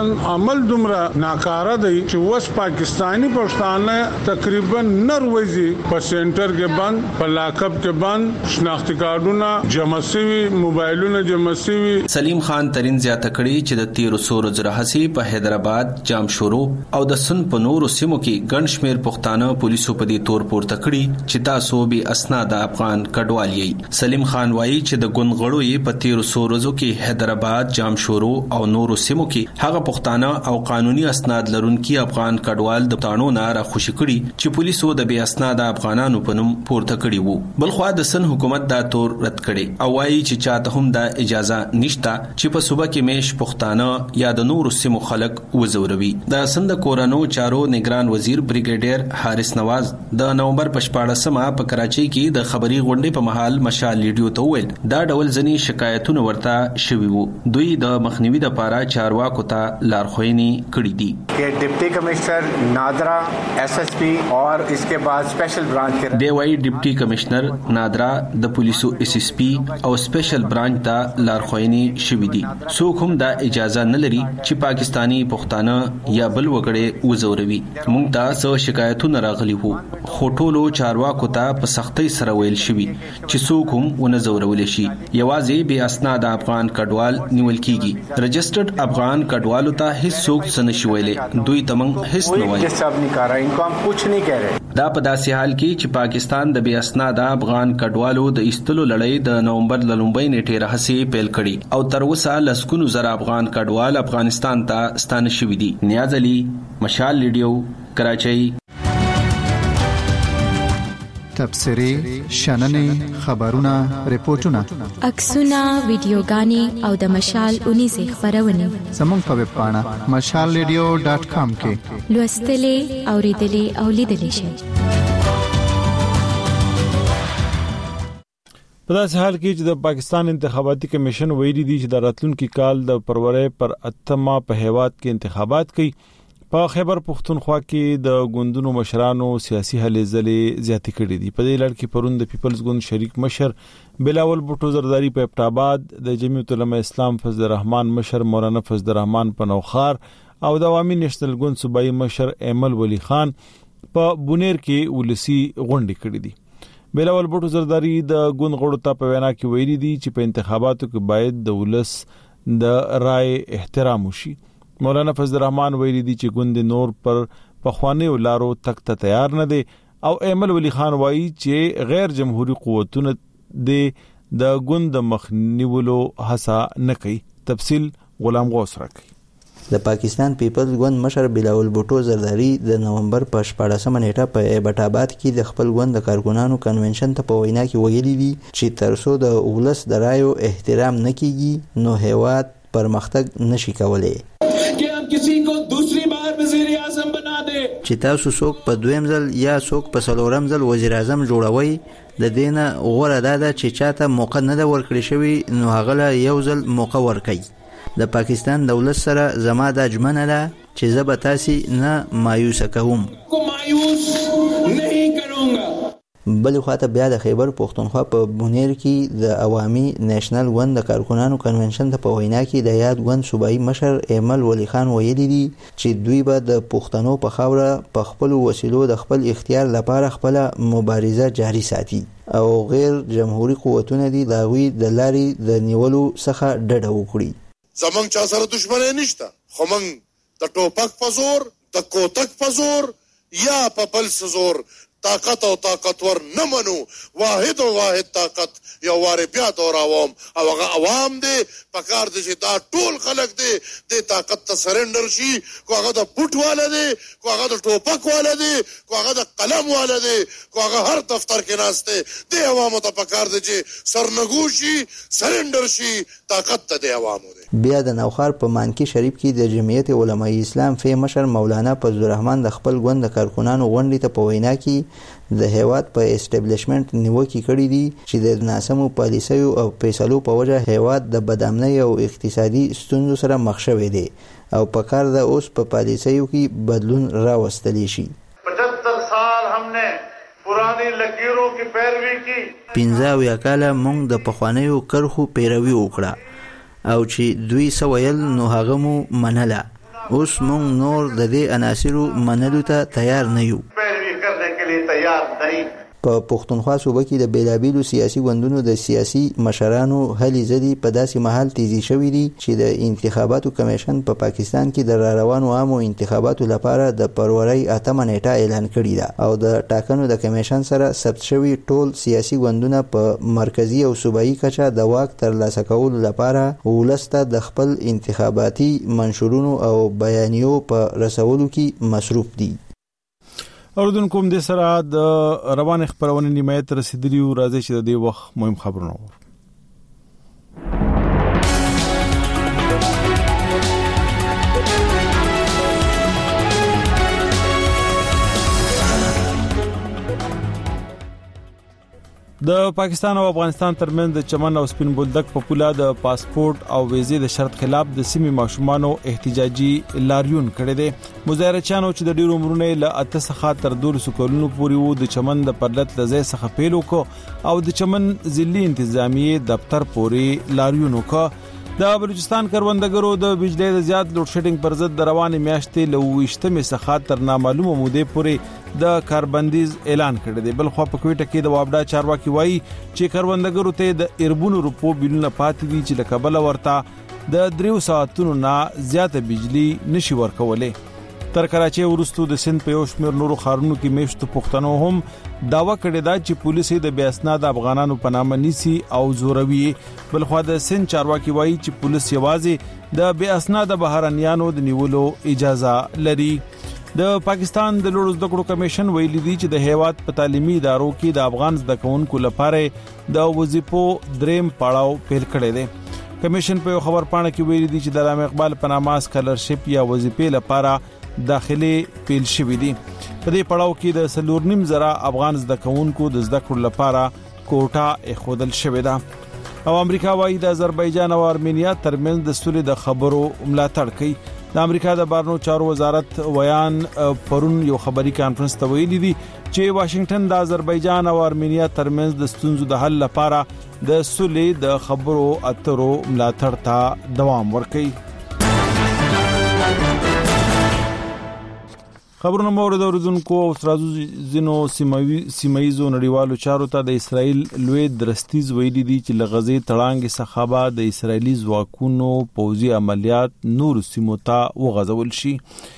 عمل دومره ناکاره دی چې وس پاکستانی پښتانه تقریبا نروزي په سنټر کې بند، په لاکب کې بند، شناختی کارتونه جمع شوي، موبایلونه جمع شوي. سلیم خان ترين زیاته کړي چې د 1300 زرهسي په حیدرآباد، جامشورو او د سن په نورو سیمو کې ګڼ شمېر پښتانه پولیسو په دې تور پورته کړي چې تاسو به اسناد افغان کډوال یې. سلیم خان وایي چې د ګوندغړو یې په 1300 ورځو کې حیدرآباد، جامشورو او نورو سیمو کې هغه پښتانه او قانوني اسناد لرونکي افغان کډوال د تانو نه راخوشي کړي چې پولیسو د بې اسناد افغانانو په نوم پورته کړي وو. بلخوا د سن حکومت دا تور رد کړي او وایي چې چاته هم دا اجازه نشته چې په صوبه کې میش پښتانه یا د نورو سیمو خلک وزوروي. د سند کورانو چارو نگران وزیر بریګیډیر حارث نواز د نومبر په 14مه په کراچۍ کې د خبري غونډې په مهال مشال لیډیو ته ویل دا ډول ځنی شکایتونه ورته شوي وو. دوی د مخنیوي لپاره چارواکو ته لارښوونې کړې دي چې ډیپټي کمشنر نادرا ایس ایس پی اور اسکے بعد سپیشل برانچ کے دی وايي ډیپټي کمشنر نادرا د پولیسو ایس ایس پی او سپیشل برانچ ته لارښوونې شوي دي. څوک هم دا اجازه نه لري چې پاکستانی پښتانه یا بل وګړي وزوروي. موږ ته څو شکایتونه راغلي وو خو ټولو چارواکو ته په سختۍ سره ویل شوي چې څوک هم ونه زورول شي. یوازې بې اسناد افغان کډوال نیول کیږي. رجسټرډ افغان کډوالو ته هیڅ څوک څه نشي ویلي. دوی ته موږ هیڅ نه وایو. دا په داسې حال کې چې پاکستان د بې اسناد افغان کډوالو د ایستلو لړۍ د نومبر لومبۍ نیټې راهسي پیل کړي او تر اوسه لسګونو زره افغان کډوال افغانستان ته ستانه شوي دي. نیاز علي، مشال لیډیو، کراچۍ. تبصرې، شننې، خبرونه، ریپورتونه، عکسونه، ویډیوګانې او د مشال 19 خبرونه زموږ په ویب پاڼه mashalradio.com کې لوستلې، اوریدلې او لیدلې شئ. په داسې حال کې چې د پاکستان انتخاباتي کمیشن ویلي دی چې د راتلونکي کال د فروری پر 8 په هیواد کې انتخابات کوي. په خیبر پختونخوا کې د ګوندونو مشرانو سیاسي هلې ځلې زیاتې کړې دي. په دې لړ کې پرون د پیپلز ګوند شریک مشر بلاول بوټو زرداری په ابټاباد، د جمعیت العلماء اسلام فضل الرحمن مشر مولانا فضل الرحمن په نوخار او د عوامي نېشنل ګوند صوبایي مشر ایمل ولی خان په بونیر کې ولسی غونډې کړې دي. بلاول بوټو زرداری د ګوند غړو ته په وینا کې ویلي دي چې په انتخاباتو کې باید د ولس د رائے احترام وشي. مولانا فضل الرحمن ویلي دي چې ګوند نور پر پخوانی لارو تک ته تیار نه دي او ایمل ولی خان وایي چې غیر جمهوریت قوتونه د ګوند مخنیولو هڅه نه کوي. تفصیل غلام غوث راکړي. د پاکستان پیپلز ګوند مشر بلاول بوټو زرداری د نومبر په 14مه نیټه په ایبټاباد کې د خپل ګوند د کارکونانو کنونشن ته په وینا کې ویلي دي چې ترڅو د ولس د رایو احترام نه کیږي نو هیواد پرمختګ نشي کولای. چې تاسو څوک په دویم ځل یا څوک په څلورم ځل وزیر اعظم جوړوي د دینه غوړه ده چې چاته موقع نه ده ورکړی شوی نو هغه له یو ځل موقع ورکړي. د پاکستان دولت سره زما د اجمنه ده چې زه به تاسې نه مایوسه کوم. بل خواته بیا د خیبر پختونخوا په بونیر کې د عوامي نېشنل ګوند د کارکونانو کنونشن ته په وینا کې د یاد ګوند صوبایي مشر ایمل ولی خان ویلي دي چې دوی به د پښتنو په خاوره په خپل وسیلو د خپل اختیار لپاره خپل مبارزه جاري ساتي او غیر جمهوریت قوتونه دي د غوي د لاري د نیولو څخه ډډه وکړي. زمنګ چا سره دښمنی نشته خو من د ټوپک په زور، د کوتک په زور یا په بل زور طاقت او طاقتور نه منو. واحد او واحد طاقت یو واره بیا دوراوم او هغه عوام دي پکار دي چې دا ټول خلک دي د طاقت ته سرندر شي. کو هغه د پټ والا دي، کو هغه د ټوپک والا دي، کو هغه د قلم والا دي، کو هغه هر دفتر کې ناشته دي. عوامو ته پکار دي چې سرنګوشي سرندر شي. طاقت ته دي عوامو دي. بیا د نوخار په مانکی شریف کې د جمعیت علماء اسلام فی مشر مولانا فضل الرحمن د خپل ګوند د کارکونانو غونډې ته په وینا کې د هیواد په اسټابلیشمنت نیوکې کړې دي چې د ناسمو پالیسیو او فیصلو په وجه هیواد د بدامنۍ او اقتصادي ستونزو سره مخ شوی دی او په کار د اوس په پالیسیو کې بدلون راوستلی شي. 75 سال हमने पुरानी लकीरों की पैरवी की. 15 کاله موږ د پخوانیو کرخو پیروي وکړه او چې دوی سویل نو هغه مو منله اوس موږ نور د دې عناصرو منلو ته تیار نه یو. په پښتونخوا صوبه کې د بیلابیلو سیاسي ګوندونو د سیاسي مشرانو هلې ځلې په داسې مهال تیزی شوې دي چې د انتخاباتو کمیشن په پاکستان کې د راروانو عامو انتخاباتو لپاره د فروری 8 نیټه اعلان کړې ده او د ټاکنو د کمیشن سره ثبت شوي ټول سیاسي ګوندونه په مرکزی او صوبایي کچه د واک ترلاسه کولو لپاره ولسته د خپل انتخاباتي منشورونو او بیانیو په رسولو کې مصروف دي. اردن کوم د سره د روان خبرونه نیمایت رسیدلی او راځي چې د دې وخت مهم خبرونه وو. د پاکستان او افغانستان ترمنځ د چمن او سپین بولدک په پوله د پاسپورت او ویزې د شرط خلاف د سیمې ماشومانو احتجاجي لاریون کړی دی. مظاهرچیانو چې د ډیرو عمرونو له 8 څخه تر 12 کلونو پورې وو د چمن د پرلط لځای څخه پیل وکړ او د چمن ضلعي انتظامیه دفتر پورې لاریون وکړ. د بلوچستان کروندګرو د بجلی د زیات لوډ شیډینګ پر ضد د روانې میاشتې له 28 څخه تر نامعلومه مودې پورې د کاربندیز اعلان کړی دی. بل خو په کوټه کې د وابډا چارواکي وایي چې کروندګرو ته د اربونو روپو بیلونه پاتې دي چې لکه بل ورته د 3 ساعتونو نه زیاته بجلی نشي ورکولې. تر کراچي ورستو د سند په یو شمېر نورو ښارونو کې میشتو پښتنو هم داوا کړی دا چې پولیس د بې اسناد افغانانو په نامه نیسي او زوروي. بل خو د سند چارواکي وایي چې پولیس یوازې د بې اسناد بهرانيانو د نیولو اجازه لري. د پاکستان د لوړو زده کړو کمیشن ویلي دی چې د هیواد په تعلیمي ادارو کې د افغان زده کوونکو لپاره د وظیفو دریم پړاو پیل کړی دی. کمیشن په خبر پاڼه کې ویلي دی چې د علامه اقبال په نامه سکالرشپ یا وظیفې لپاره داخلي پیل شوې دي. په دې پړاو کې د 4.5 افغان زده کوونکو د زده کړو لپاره کوټه اخودل شوې ده او امریکا وايي د آذربایجان او ارمینیا ترمنځ د سولې د خبرو ملاتړ کوي. د امریکا د بهرنیو چارو وزارت ویان پرون یو خبري کانفرنس ته ویلي دي چې واشنگټن د آذربایجان او ارمینیا ترمنځ د ستونزو د حل لپاره د سولې د خبرو اترو ملاتړ ته دوام ورکوي. خبرونه مورد اوریدونکو او ترازو زینو سیمایزو نړیوالو چارو ته د اسرائیل لوی درستیز ویلي دي چې لغزي تړانګ څخه د اسرائیلي ځواکونو پوځي عملیات نور سیمو ته وغځول شي.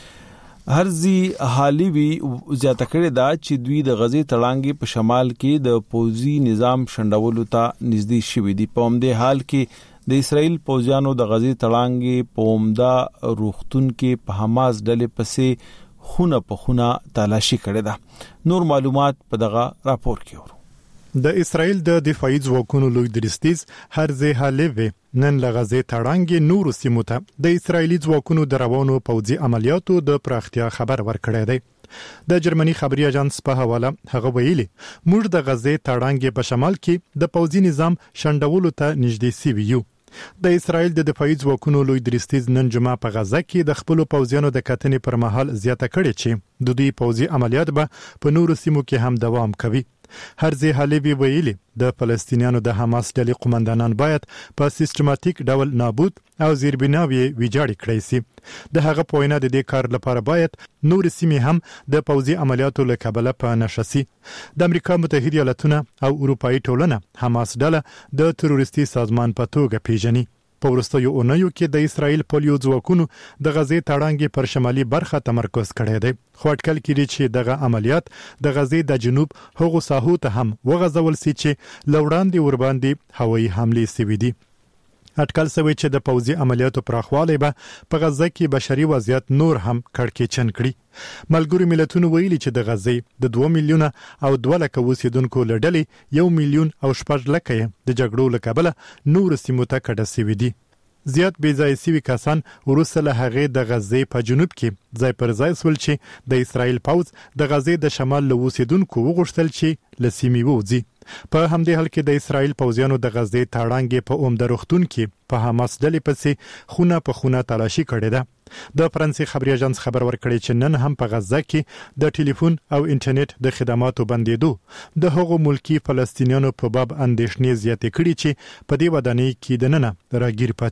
هرزي حالي وی زیاته کړې ده چې دوی د غزي تړانګ په شمال کې د پوځي نظام شندولو ته نږدې شوي دي. په همدې حال کې د اسرائیل پوځیانو د غزي تړانګ په عمده روختون کې په حماس ډلې پسې خونه په خونه تلاشي کړې ده. نور معلومات په دغه راپور کې ورو. د اسرائیل د دفاعي ځواکونو لوی درستیز هرزي حالوی نن لغزي تړانګ نور سیمو ته د اسرائیلي ځواکونو د روانو پوځي عملیاتو د پراختیا خبر ورکړی دی. د جرمني خبري اژانس په حواله هغه ویلي موږ د غزي تړانګ په شمال کې د پوځي نظام شندولو ته نږدې سوي یو. د اسرائیل د دفاعي ځواکونو لوی درستیز نن جمعه په غزه کې د خپل پوځیانو د کتنې پر مهال زیاته کړې چې د دوی پوځي عملیات به په نورو سیمو کې هم دوام کوي. هرزي حالوی ویلي د فلسطینیانو د حماس ډلې قومندانان باید په سیستماتیک ډول نابود او زیربناوي ویجاړ کړي سي. د هغه په وینا د دې کار لپاره باید نور سیمې هم د پوځي عملیاتو له کبله په نشسي. د امریکا متحده ایالاتونه او اروپאי ټولنه حماس ډله د تروریستي سازمان په توګه پیژني. په وروستیو اونیو کې د اسرائیل پولیو ځواکونو د غزې تړانګ پر شمالي برخه تمرکز کړی دی. خو اټکل کړي چې دغه عملیات د غزې د جنوب هغو ساحو ته هم وغځول سي چې لوړاندې ورباندې هوایي حمله سوي دي. اټکل شوی چې د پوځي عملیاتو پراخوالی به په غزه کې بشري وضعیت نور هم کړکېچن کړي. ملګرو ملتونو ویلي چې د غزې د 2 میلیونه او 2 لک اوسیدونکو لړلې 1 میلیون او 4 لک د جګړو له کبله نور سیمو ته کډه سوي دي. زیات بې ځای سوي کسان وروسته له هغې د غزې په جنوب کې ځای پر ځای سول چې د اسرائیل پوځ د غزې د شمال له اوسیدونکو وغوښتل چې له سیمې ووځي. په همدې حال کې د اسرائیل پوځیانو د غزې تړانګ په عمده روختون کې په حماس ډلې پسې خونه په خونه تلاشي کړې ده. د فرانسې خبري اژانس خبر ورکړی چې نن هم په غزه کې د ټلیفون او انټرنیټ د خدماتو بندېدو د هغو ملکی فلسطینیانو په باب اندېښنې زیاتې کړي چې په دې ودانۍ کې دننه راګیر پاتې دي.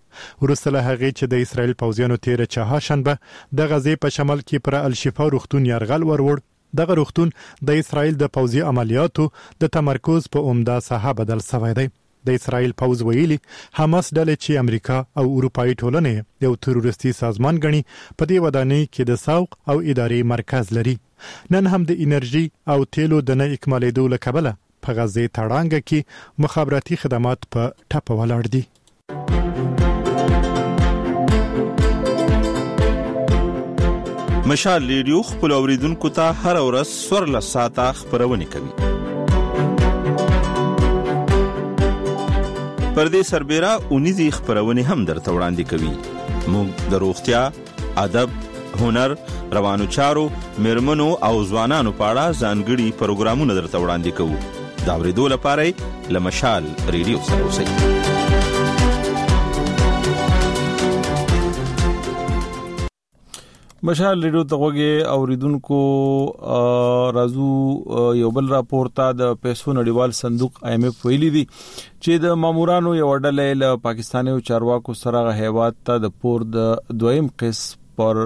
ورسله هغه چې د اسرایل پوځیانو تیر چهارشنبه د غزې په شمال کې پر الشفا روغتون يرغل ورور. دغه روغتون د اسرایل د پوځي عملیاتو د تمرکز په عمده ساحه بدل شوی دی. د اسرایل پوځ ویلي حماس ډلې چې امریکا او اروپאי ټولنې یو تروریستي سازمان ګڼي په دې ودانۍ کې د سوق او اداري مرکز لري. نن هم د انرژي او تیلو د نه اکمالېدو له کبله په غزې تړانګه کې مخابراتي خدمات په ټپه ولاړ دي. مشال ریډیو خپل اوریدونکو ته هر ورځ سورله ساعته خبرونه کوي. پر دې سربېره اونیزي خبرونه هم درته وړاندې کوي. موږ د روغتیا، ادب، هنر، روانو چارو، میرمنو او ځوانانو په اړه ځانګړي پروګرامونه درته وړاندې کوو. دا ورېدو لپاره له مشال ریډیو سره اوسئ. مشال ریډیو ته غوږی اوریدونکو رازو یو بل راپور ته د پیسو نړیوال صندوق IMF ویلي دي چې د مامورانو یو ډله له پاکستاني چارواکو سره هیواد ته د پور د دویم قسط پر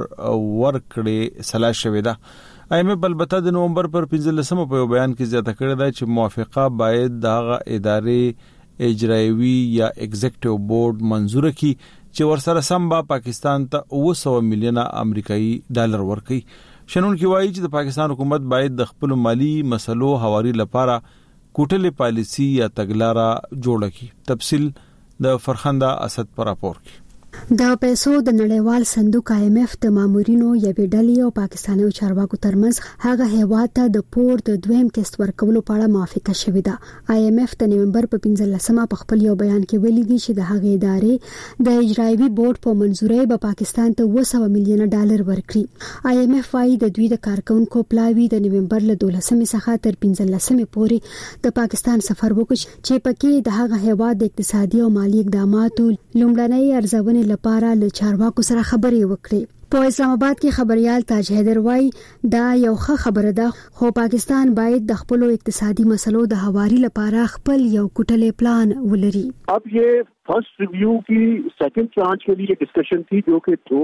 ورکړې سلا شوې ده. IMF البته د نومبر پر 15 په بیان کې زیاته کړې ده چې موافقه باید دغه ادارې اجرایوي یا ایگزیکټیو بورډ منزور کړي چې ورسره سم با پاکستان ته 900 میلیون امریکایي ډالر ورکړي. شنون کې وایي چې د پاکستان حکومت باید د خپل مالی مسلو حواري لپاره کوټلې پالیسی یا تګلارې جوړه کړي. تفصیل د فرخنده اسد پر راپور کې. د پیسو د نړیوال صندوق IMF د مامورینو یوې ډلې او پاکستاني چارواکو ترمنځ هغه هیواد ته د پور د دویم قسط ورکولو په اړه موافقه شوې ده. IMF د نومبر په 15 په خپل یو بیان کې ویلي دي چې د هغې ادارې د اجرایوي بورډ په منزورۍ به پاکستان ته 900 میلیون ډالر ورکړي. IMF وايي د دوی د کارکونکو پلاوی د نومبر له 12 څخه تر 15 پورې د پاکستان سفر وکړي چې پکې د هغه هیواد د اقتصادي او مالی اقداماتو لومړنۍ ارزونې لپاره له چارواکو سره خبرې وکړي. په اسلام آباد کې خبريال تاج حیدر وايي دا یو ښه خبره ده خو پاکستان باید د خپل اقتصادي مسلو د حواري لپاره خپل یو کوټلې پلان ولري. अब ये फर्स्ट रिव्यू की सेकंड ट्रांच के लिए डिस्कशन थी जो कि 2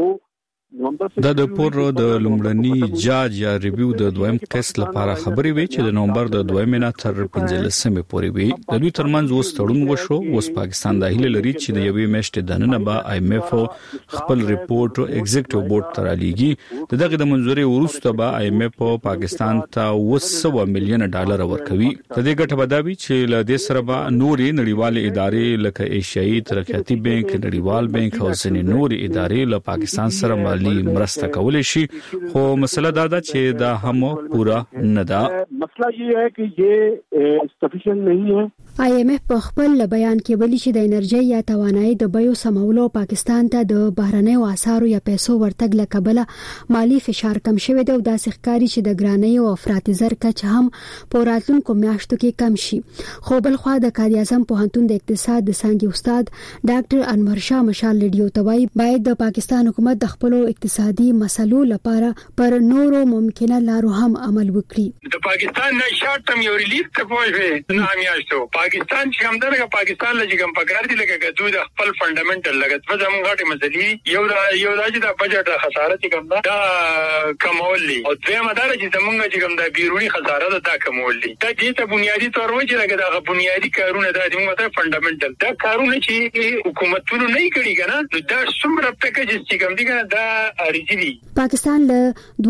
دا د پور د لومړني جاج یا ریویو د دویم قسط لپاره خبرې وی چې د نومبر د 2 مینا تر 15 پورې وی د دوی ترمنځ وستړون وشو. اوس پاکستان د هیله لري چې د یوې میاشتې دننه به IMF خپل ریپورت ایگزیکټیو بورډ ته رالیږي. دغه د منځوري وروسته به IMF پاکستان ته 900 میلیون ډالر ورکوي. د دې ګټه بداوي چې له دې سره به نورې نړیوال ادارې لکه ایشیایي ترقیاتي بانک، نړیوال بانک او ځینې نورې ادارې له پاکستان سره مالی مرسته کولای شي. خو مسله دا ده چې دا هم پورا نه ده. مسله یہ ہے کہ یہ سفیشینٹ نہیں ہے. IMF په خپل بیان کې ویلي چې د انرژي یا توانایي د بیو سمولو پاکستان ته د بهرنیو اسعارو یا پیسو ورتګ له کبله مالی فشار کم شوی دی او دا ښکاري چې د ګرانۍ او افراطي زر کچه هم په راتلونکو میاشتو کې کم شي. خو بل خوا د قائد اعظم پوهنتون د اقتصاد د څانګې استاد ډاکټر انور شاه مشال ریډیو ته وایي باید د پاکستان حکومت د خپل اقتصادي مسلو لپاره پر نورو ممکنه لارو هم عمل وکړي. د پاکستان نه شارټ ټرم یو ریلیف ته پوهیږي نه میاشتو پاکستان چې هم درګه پاکستان لږ کم پکار دي لکه دوی د خپل فندامنټل لګت په زموږ غټي مسلې یو راځي د بجټ خسارت کم دا کمول دي او دوی مدار چې زموږ چې کم د بیرونی خسارت دا کمول دي. دا دې ته بنیادی تور و چې لکه دا بنیادی کارونه د موږ ته فندامنټل دا کارونه چې حکومتونو نه کوي کنه دا څومره پیکیج چې کم دي کنه دا اړیږي دي. پاکستان له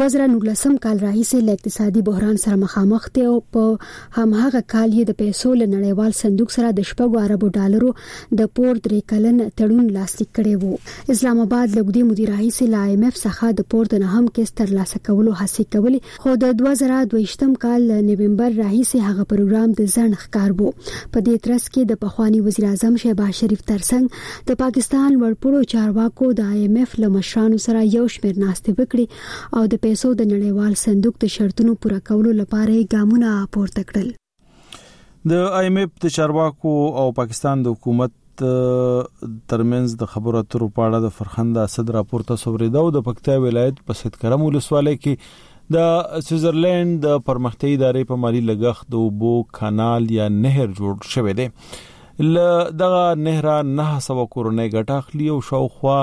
2019 کال راهیسې له اقتصادي بحران سره مخامخ دی او په هماغه کال یې د پیسو له نړیوال صندوق سره د 10 اربو ډالرو د پور 3 کلن تړون لاسلیک کړی وو. اسلام آباد لګدي مدیر رئیس له IMF څخه د پور د نهم کې ترلاسه کولو هڅه کوله خو د 2022 کال نومبر راهیسې هغه پروګرام د ځنډ ښکار وو. په دې ترڅ کې د پخوانی وزیر اعظم شهباز شریف ترڅنګ د پاکستان ورپوړو چارواکو د IMF له مشرانو سره یو شمېر ناستې وکړي او د پیسو د نړیوال صندوق د شرطونو پوره کولو لپاره ګامونه پورته کړل. د IMF د چارواکو او پاکستان د حکومت ترمنځ د خبرو اترو په اړه د فرخنده اسد راپورته سوریدا او د پکتیا ولایت په سید کرم ولسوالۍ کې د سویزرلند د پرمختیايي ادارې په مالی لګښت د اوبو کانال یا نهر جوړ شوی دی. دغه نهر 900 کورنۍ ګټه اخلي او شاوخوا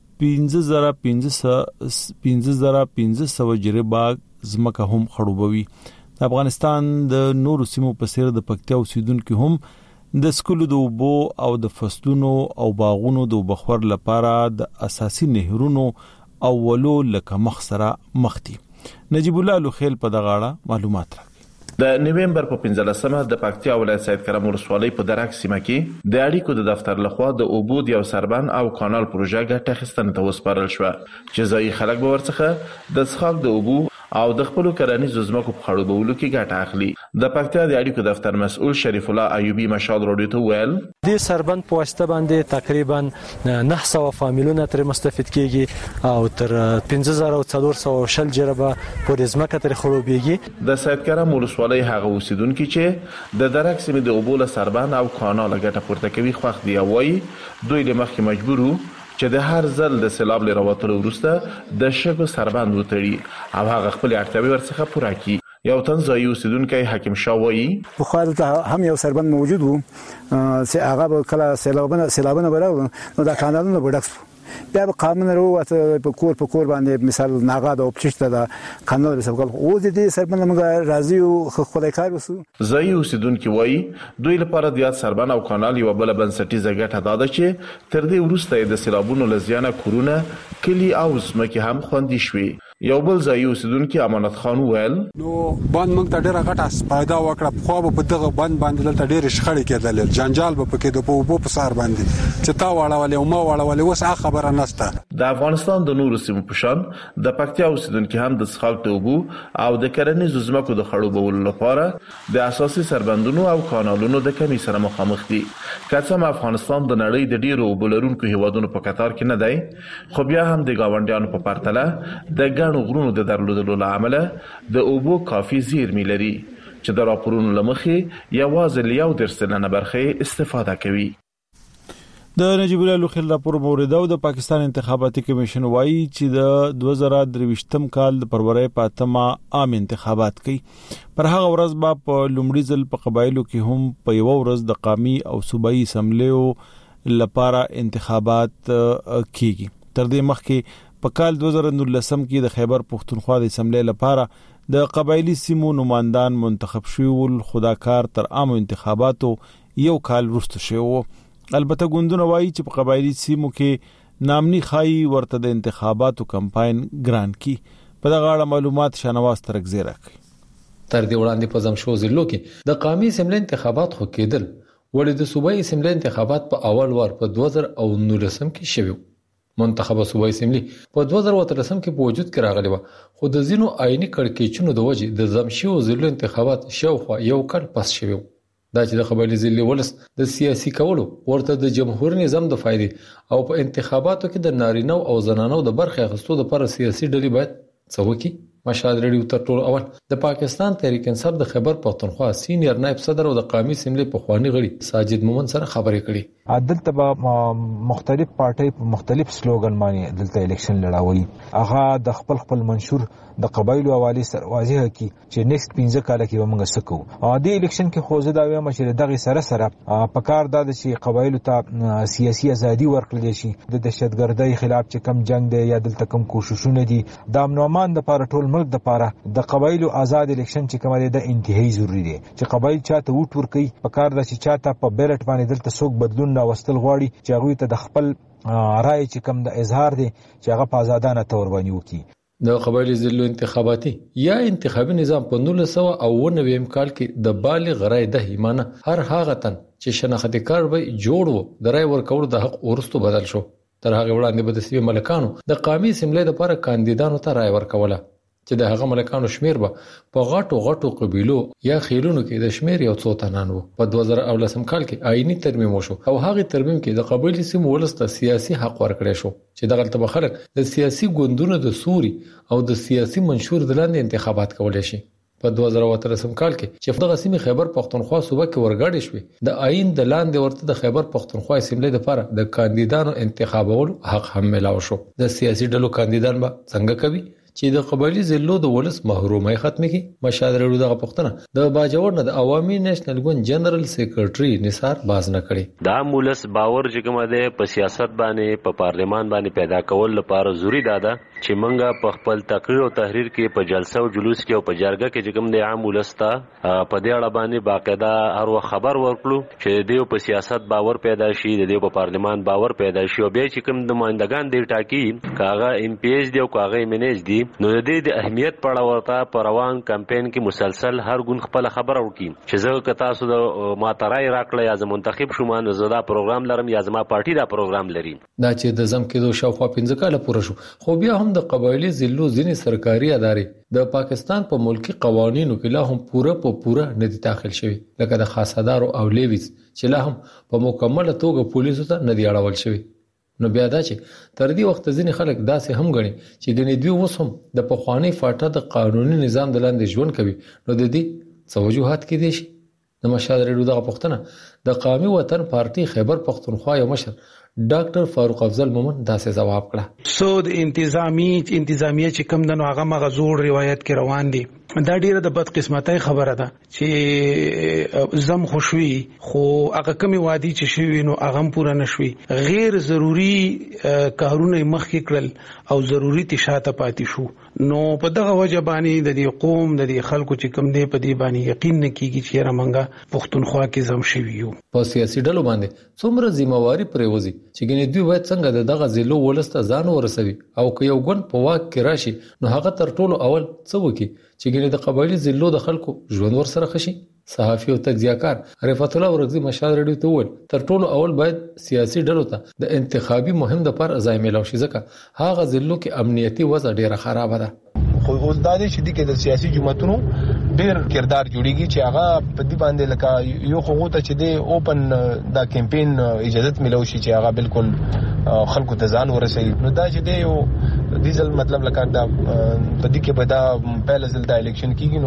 15500 جریبه ځمکه هم خړوبوي. افغانستان د نورو سیمو په څیر د پکتیا اوسیدونکو هم د سکولو د اوبو او د فصلونو او باغونو د بخور لپاره د اساسي نهرونو اولو لکه مخسره مختي. نجیب الله لوخیل په دغه اړه معلومات راکړي. د نوومبر په 15مه د پکتیا ولایت سید کرم ولسوالۍ په درک سیمه کې د اړیکو د دفتر لخوا د اوبو د یو سربند او کانال پروژه ګټه اخیستنې ته وسپارل شو چې ځایي خلک به ورڅخه د څښاک د اوبو او د خپل کرنیزو ځمکو په خړوبولو کې ګټه اخلي. د پکتیا د اړیکو دفتر مسؤل شریف الله ایوبی مشال راډیو ته ویل د سربند په واسطه باندې تقریبا 900 فامیلونه تر مستفید کیږي او تر 5400 جربه په ځمکه تر خړوبېږي. د سید کرم ولسوالۍ هغه اوسیدونکو چې د درک سیمې د اوبو له سربند او کانال ګټه پورته کوي خوښ دی وایي دوی له مخکې مجبورو چې د هر ځل د سیلاب لروتلو وروسته د شګو سربند وتړي او هغه خپل اړتیاوې ورڅخه پوره کړي. یو تنځای اوسیدونکی حکیم شاه وایي په خو هم یو سربند موجود وو چې هغه کله سیلابونه براو نو دا کانالونه وډکس بیا به قانون وروته په کور باندې مثال ناغاد او پچشته دا کانال به سبقل او دې سربند موږ راضي او خدای کار وسو. ځای اوسیدونکو وایي دوی لپاره د یاد سربند او کانال یو بل بنسټیزه ګټه ده چې تر دې وروسته د سیلابونو لزیانه کورونه کلی او ځمکې هم خوندي شوي. یو بل ځای اوسیدونکو امانت خان ویل نو باندې موږ ته ډیره غټه فائدہ وکړه. خو په دغه باندې دلته ډیره شخړې کېدل جنجال به پکې د اوبو په سر باندې چې تا واړولې او ما واړولې وس خبره نشته. د افغانستان د نورو سیمو په شان د پکتیا اوسیدونکو هم د څښاک د اوبو او د کرنیزو ځمکو د خړوبولو لپاره د اساسي سربندونو او کانالونو د کمی سره مخامخ دي. کڅم افغانستان د نړۍ د ډیرو اوبلرونکو هیوادونو په قطار کې نه دی خو بیا هم د گاونډیانو په پرتله د غرونو د درلودلو لامل د اوبو کافي زیرمې لري چې د راپورونو لمخې یوازې لیاو درسنه برخه استفاده کوي. د نجیب الله لوخیل راپور مورید او د پاکستان انتخاباتي کمیشن وایي چې د 2023م کال د فروری په 8مه عام انتخابات کوي. پر هغه ورځ په لومړي ځل په قبایلو کې هم په یو ورځ د قومي او صوبایي اسمبلیو لپاره انتخابات کیږي. تر دې مخکې په کال 2019 کې د خیبر پښتونخوا د اسمبلی لپاره د قبایلی سیمو نمائندان منتخب شول. خداکار تر عام انتخاباتو یو کال وروسته شو. البته ګوندونه وایي چې په قبایلی سیمو کې نامني خای ورته د انتخاباتو کمپاین ګران کی. په دغه اړه معلومات شنواز ترکزی راکړي. تر دې وړاندې په زمشو ضلعو کې د قومي اسمبلی انتخابات خو کېدل ولې د صوبایي اسمبلی انتخابات په اول وار په 2019 کې شوی. منتخبه صوبایي اسمبلی په 2013 کې په وجود کې راغلی و خو د زینو آئینی کړکېچونو د وجې د زمشو ضلعو انتخابات شاوخوا یو کال پس شوی. دا چې د قبایلی ضلع ولس د سیاسي کولو ورته د جمهور نظام د فائدې او په انتخاباتو کې د نارینه او زنانو د برخه اخیستو لپاره سیاسي ډلې باید څه وکړي. مشهد ریډیو تر ټولو اول د پاکستان تحریک انصاف د خیبر پښتونخوا سینیئر نائب صدر او د قومي اسمبلی په خواني غړي ساجد مومن سره خبرې کړې. دلته به مختلف پارټي په مختلف سلوګن باندې دلته الیکشن لړاوي. هغه د خپل منشور د قبایلو حواله سره واضح کی چې نیکسټ 15 کال کې موږ سکو. د الیکشن کې خوځه دا وایم چې دغه سره په کار د چې قبایلو ته سیاسي ازادي ورکړل شي. د دهشتګردۍ خلاف چې کم جنگ دی یا دلته کم کوششونه دي د امنومان د لپاره ټول ملک د لپاره د قبایلو آزاد الیکشن چې کوم دی د انتهایی ضروری دی چې قبایل چاته ووټ ورکړي. په کار د چې چاته په بیلټ باندې دلته څوک بدلون راوستل غواړي چې هغه ته د خپل رائے چې کم د اظهار دی چې هغه په آزادانه تور باندې وکړي. د قبایلی ضلعو انتخاباتي یا انتخابي نظام په 1999 کال کې د بالغ رائے د ایمانه هر هغه تن چې شناختی کار به جوړ وو د رائے ورکول د حق ورستو بدل شو. تر هغه وړاندې به د سیمه ملکانو د قومي اسمبلی لپاره کاندیدانو ته رائے ورکوله چې د هغه ملکانو شمیر به په غټو قبیلو یا خیلونو کې د شمیر یو څو تنان وو. په 2018 کال کې آئینی ترمیم وشو او هغه ترمیم کې د قبایلی سیمو ولسته سیاسي حق ورکړی شو چې دغه تل خلک د سیاسي ګوندونو د سوري او د سیاسي منشور د لاندې انتخابات کولای شي. په 2013 کال کې چې دغه سیمه خیبر پښتونخوا صوبه کې ورګاډي شوې د آئین د لاندې ورته د خیبر پښتونخوا اسمبلی لپاره د کاندیدانو انتخابولو حق هم ملاو شو. د سیاسي ډلو کاندیدان به څنګه کوي چې د قبایلی ضلعو د ولس محرومۍ ختمه کی. مشال ریډیو دغه پښتنه د باجوړ نه د عوامي نېشنل ګوند جنرال سیکریټري نثار باز نه کړي. دا مولس باور چې کومه ده په سیاست باندې په پارلمان باندې پیدا کول لپاره ضروری ده چې منګه په خپل تقریر او تحریر کې په جلسه او جلوس کې او په جرګه کې چې کوم د عام ولس ته په دې اړه باندې باقاعده هر وخت خبر ورکړو چې دیو په سیاست باور پیدا شي، د دیو په پارلمان باور پیدا شي او بیا چې کوم د ماندگان دی ټاکی کاغه ام پی ایس دی او کاغه منیج دی نو د دې د اهمیت په اړه ورته په روان کمپاین کې مسلسل هر ګون خپل خبر ورکړي چې زه که تاسو د ماترای راکړی یا ز منتخب شوم نو زه دا پروګرام لرم یا زما پارټي دا پروګرام لري. دا چې د زم کېدو شاوخوا 15 کاله پوره شو خو بیا هم د قبایلی ضلعو ځینې سرکاري ادارې د پاکستان په ملکی قوانینو کې لا هم پوره نه دي داخل شوی، لکه د خاصدارو او لیویز چې لا هم په مکمله توګه پولیسو ته نه دی اړول شوی. نو بیا دا چې تر دې وخت ځینې خلک داسې هم غني چې ګنې دوی اوس هم د پخوانی فاټه د قانوني نظام د لاندې ژوند کوي. نو د دې څه وجوهات کې دي شي. د مشال ریډیو دغه پښتنه د قومي وطن پارټي خیبر پښتونخوا یو مشر ډاکټر فاروق افضل مومن داسې جواب کړه. سو د انتظامیه چې کم دنو هغه مغزور روایت کې روان دي. دا ډیره د بدقسمتۍ خبره ده چې زم خوشوي خو هغه کمی وادي چې شوی نو هغه پوره نشوي. غیر ضروری کارونه مخ کې کړل او ضروري تشاته پاتې شو. نو په دغه وجه باندې د دې قوم د دې خلکو چې کم دی په دې باندې یقین نه کیږي چې رمنګا پښتونخوا کې زم شوی یو. په سیاسي ډلو باندې څومره ذمہواری پرېوځي چې ګنې دوی باید څنګه دغه ضلعو ولسته ځان ورسوي او که یو ګوند په واک کې راشي نو هغه تر ټولو اول څه وکړي چې ګنې د قبایلی ضلعو د خلکو ژوند ورسره خشي. صحافي او تجزیه‌کار رفعت الله ورغزي مشال ریډیو ته وویل تر ټولو اول باید سیاسي ډلو ته د انتخابي مهم د پر ځای میلاو شي ځکه هغه ضلعو کې امنیتي وضع ډیره خراب ده. خو اوس دا دي چې د سیاسي جماعتونو ډیر کردار جوړیږي چې هغه په دې باندې لکه یو خو ته چې د اوپن دا کمپاین اجازه ملو شي چې هغه بالکل خلکو ته ځان ورسوي. نو دا چې دی یو ډیزل مطلب لکه دا په دې کې به دا پهل ځل د الیکشن کیږي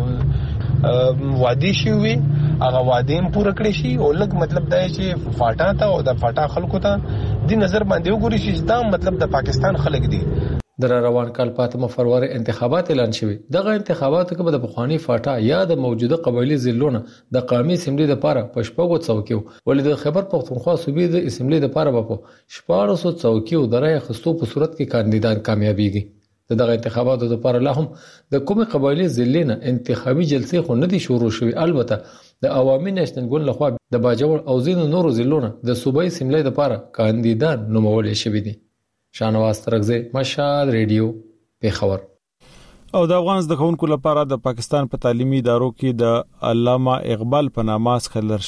نو وادي شي وي هغه وادي هم پوره کړی شي او لږ مطلب دا چې فاټا ته او د فاټا خلکو ته د نظر باندې وګوري چې دا مطلب د پاکستان خلک دي. در روان کال پاتمه فروری انتخابات اعلان شوي. دغه انتخاباتو کې د پخوانی فاټا یا د موجوده قبایلی ضلعونو د قومي اسمبلی لپاره په شپږو څوکیو ولې د خیبر پښتونخوا صوبې د اسمبلی لپاره په 1400 څوکیو درای خستو په صورت کې کاندیدان کامیابیږي. دغه انتخاباتو لپاره لا هم د کومې قبایلی ضلع نه انتخابي جلسې خو نه دي شروع شوي. البته د عوامي نېشنل ګوند لخوا د باجوړ او ځینو نورو ضلعونو د صوبایي اسمبلی لپاره کاندیدان نومول شوي دي. شانواز ترغزی مشال ریډیو پیښور. او د افغان زده کوونکو لپاره د پاکستان په تعلیمي ادارو کې د علامه اقبال په نامه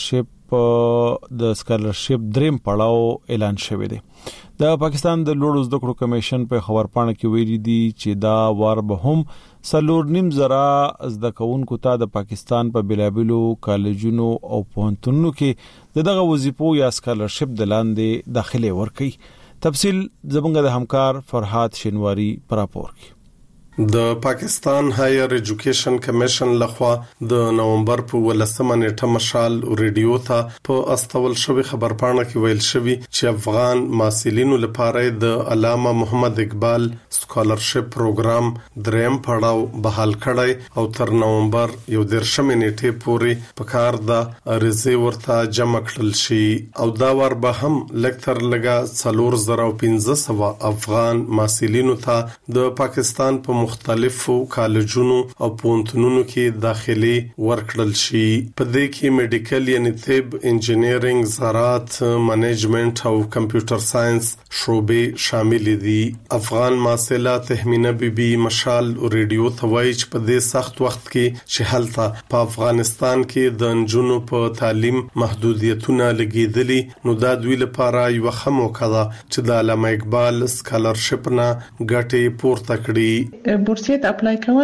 سکالرشپ دریم پړاو اعلان شوی دی. د پاکستان د لوړو زده کړو کمیشن په خبرپاڼه کې ویلي دي چې دا وار به هم 4.5 زده کوونکو ته د پاکستان په بلابلو کالجونو او پوهنتونونو کې دغه وظیفو یا سکالرشپ د لاندې داخله ورکړي. تفصیل زمونږ د همکار فرحات شینواری پر راپور کې. د پاکستان هایر ایجوکیشن کمیشن لخوا د نومبر په 18 نیټه مشال ریډیو ته په استول شوی خبرپاڼه کې ویل شوی چې افغان محصلینو لپاره د علامه محمد اقبال سکالرشپ پروګرام دریم پړاو بحال کړی او تر نومبر 11 نیټه پورې په کار د ارزي ورته جمع کړل شي او دا ور به هم لکتر لګا 4500 افغان محصلینو ته د پاکستان په مختلفو کالجونو او پوهنتونونو کې داخلي ورکړل شي. په دې کې میډیکل یعنی طب، انجینیرینګ، زراعت، منیجمنت او کمپیوټر ساينس شعبې شامل دي. افغان محصله تهمینه بیبي مشال ریډیو ته وایي چې په دې سخت وخت کې چې هلته په افغانستان کې د نجونو په تعلیم محدودیتونه لګیدلي نو دا دوی لپاره یو ښه موقع ده چې د علامه اقبال سکالرشپ نه ګټې پورته کړي. بورسیت اپلای کول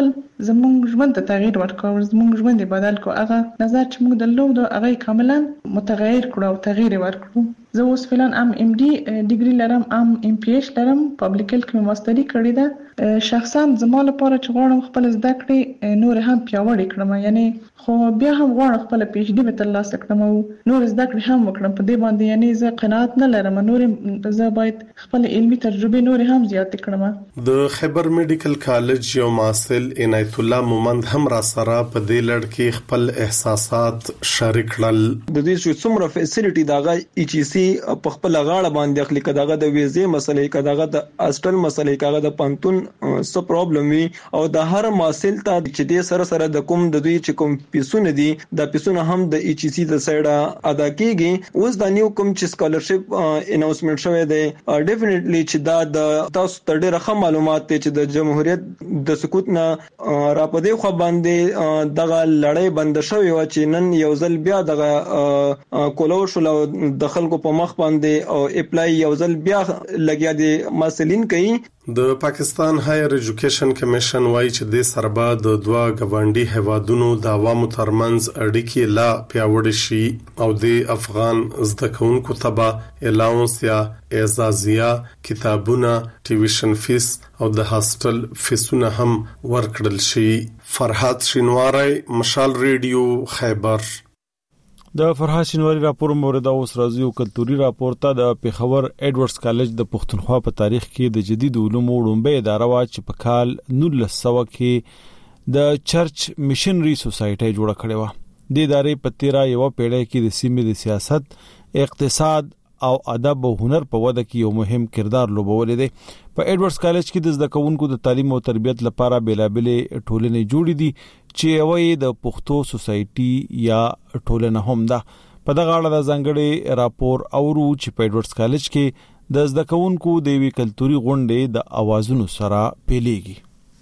زموږ ژوند ته تغییر ورکړ، زموږ ژوند بدل کو. هغه نظر چې موږ درلود هغه کاملا متغیر کړو او تغییر ورکړو. زه اوس فعلا ام ډي ډیګري لرم، ام پی ایچ لرم، پبلیک هیلث کې ماستري کړې ده. شخصا زما لپاره چې غواړم خپل زده کړې نور هم پیاوړې کړم، یعنی خو بیا هم غواړم خپل پی ایچ ډي به ترلاسه کړم او نور زده کړې هم وکړم په دې باندې. یعنی زه قناعت نه لرم، نور زه باید خپل علمي تجربه نور هم زیات کړم. د خیبر میډیکل کالج یو محصل عنایت الله مومند هم را سره په دې لړ کې خپل احساسات شریک کړل. د دې چې څومره فیسیلیټي دغه ایچ ای سی په خپل غاړه باندې اخلي، کداغه د ویزې مسلې، کداغه د هاستل مسلې، کداغه د پانتون څه پرابلم وي، او د هر محصل ته چې د سره د کوم د دوی چې کوم پیسونه دي د پیسونه هم د ایچ ای سی د سایډه ادا کیږي. اوس د نیو کوم چې سکالرشپ اناونسمنت شوی دی، ډیفینیټلی چې دا د تاسو ته ډیره ښه معلومات دي چې د جمهوریت د سقوط نه را پدې خو باندې دغه لړۍ بند شوی و چې نن یو ځل بیا دغه کولو شو د خلکو په مخ باندې او اپلای یو ځل بیا لګیا دي مسلین کوي. د پاکستان هایر ایجوکیشن کمیشن وايي چې د سربا د دوا غونډي هوادونو د عوامو ترمنځ اړیکې لا پیاوړې شي او د افغان زده کوونکو تبع الاونس یا اعزازیه، کتابونه، ټیویشن فیس او د هاستل فیسونه هم ورکړل شي. فرحات شینواری، مشال ریډیو، خیبر. د فرحات شینواری راپور مورد اوس راځي او کلتوري راپور ته د پیښور ایډورډز کالج د پښتونخوا په تاریخ کې د جدید علومو لومبه اداره وا چې په کال 1900 کې د چرچ میشنری سوسایټي جوړه کړې و. د ادارې په تیرا یو پیړۍ کې د سیمې د سیاست، اقتصاد او ادب او هنر په وده کې یو مهم کردار لوبولې دي. په ایډورډز کالج کې د زده کوونکو د تعلیم او تربیت لپاره بیلابلې ټولنې جوړې دي چې یوې د پښتو سوسایټي یا ټولنه هم ده. په دغه اړه د ځنګړې راپور اورو چې په ایډورډز کالج کې د زده کوونکو د وی کلتوري غونډې د اوازونو سره پیلېږي.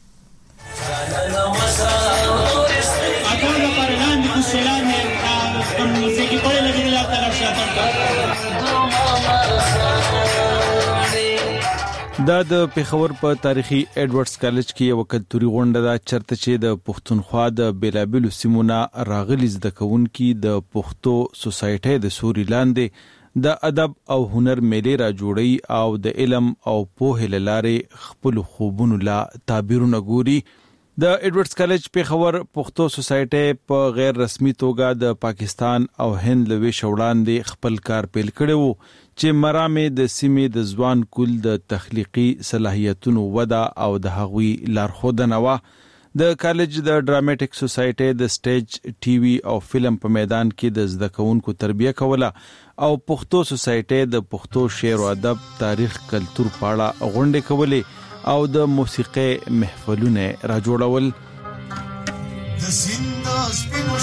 دا د پیښور په تاریخي ایډورډز کالج کې یو کلتوري غونډه ده چرته چې د پښتونخوا د بیلابلو سیمونه راغلي زده کوونکي د پښتو سوسایټي د سوري لاندې د ادب او هنر میلې را جوړي او د علم او پوهې لارې خپل خوبونو لا تعبیرونه ګوري. د ایډورډز کالج پیښور پښتو سوسایټي په غیر رسمي توګه د پاکستان او هند لوي شوړاندې خپل کار پیل کړو چې مرامه د سیمې د ځوان کول د تخلیقي صلاحیتونو وده او د هغوی لارښودنه وا. د کالج د ډراماټیک سوسایټي د سټیج، ټي وي او فلم په میدان کې د زده کوونکو تربیه کوله او پښتو سوسایټي د پښتو شعر او ادب، تاریخ، کلتور په اړه غونډې کولې او د موسیقي محفلونه را جوړول. د سینداس په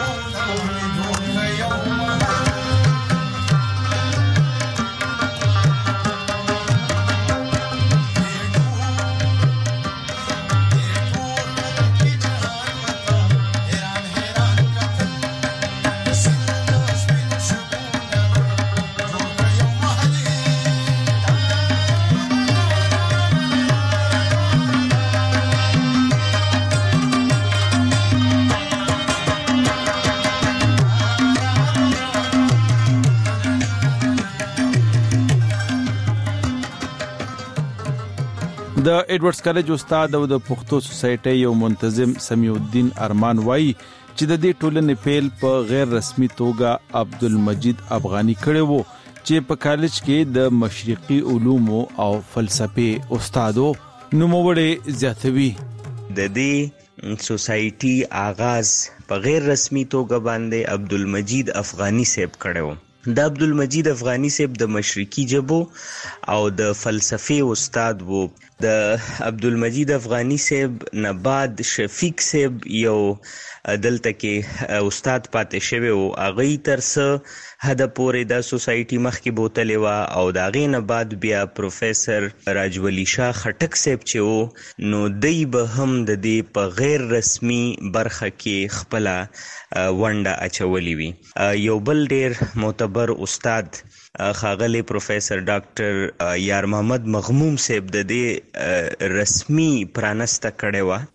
د ایډورډز کالج استاد او د پښتو سوسایټي یو منتظم سمیع الدین ارمان وایي چې د دې ټولنې پیل په غیر رسمي توګه عبدالمجید افغانی کړی وو چې په کالج کې د مشرقي علومو او فلسفې استادو. نوموړی زیاتوي د دې سوسایټي آغاز په غیر رسمي توګه باندې عبدالمجید افغانی صاحب کړو. د عبدالمجید افغانی صاحب د مشرقي جبو او د فلسفې استاد وو. د عبدالمجید افغانی صاحب نه بعد شفیق صاحب یو دلته کې استاد پاتې شوی او هغه ترڅ حد پورې د سوسایټي مخکې بوتلې و او د هغې نه بعد بیا پروفیسر راجولی شاه خټک صاحب چې و نو دی به هم د دې په غیر رسمي برخه کې خپله ونډه اچولې وي. یو بل ډېر معتبر استاد ښاغلی پروفیسر ډاکټر یار محمد مغموم صاحب د دې رسمي پرانسته کړې وه.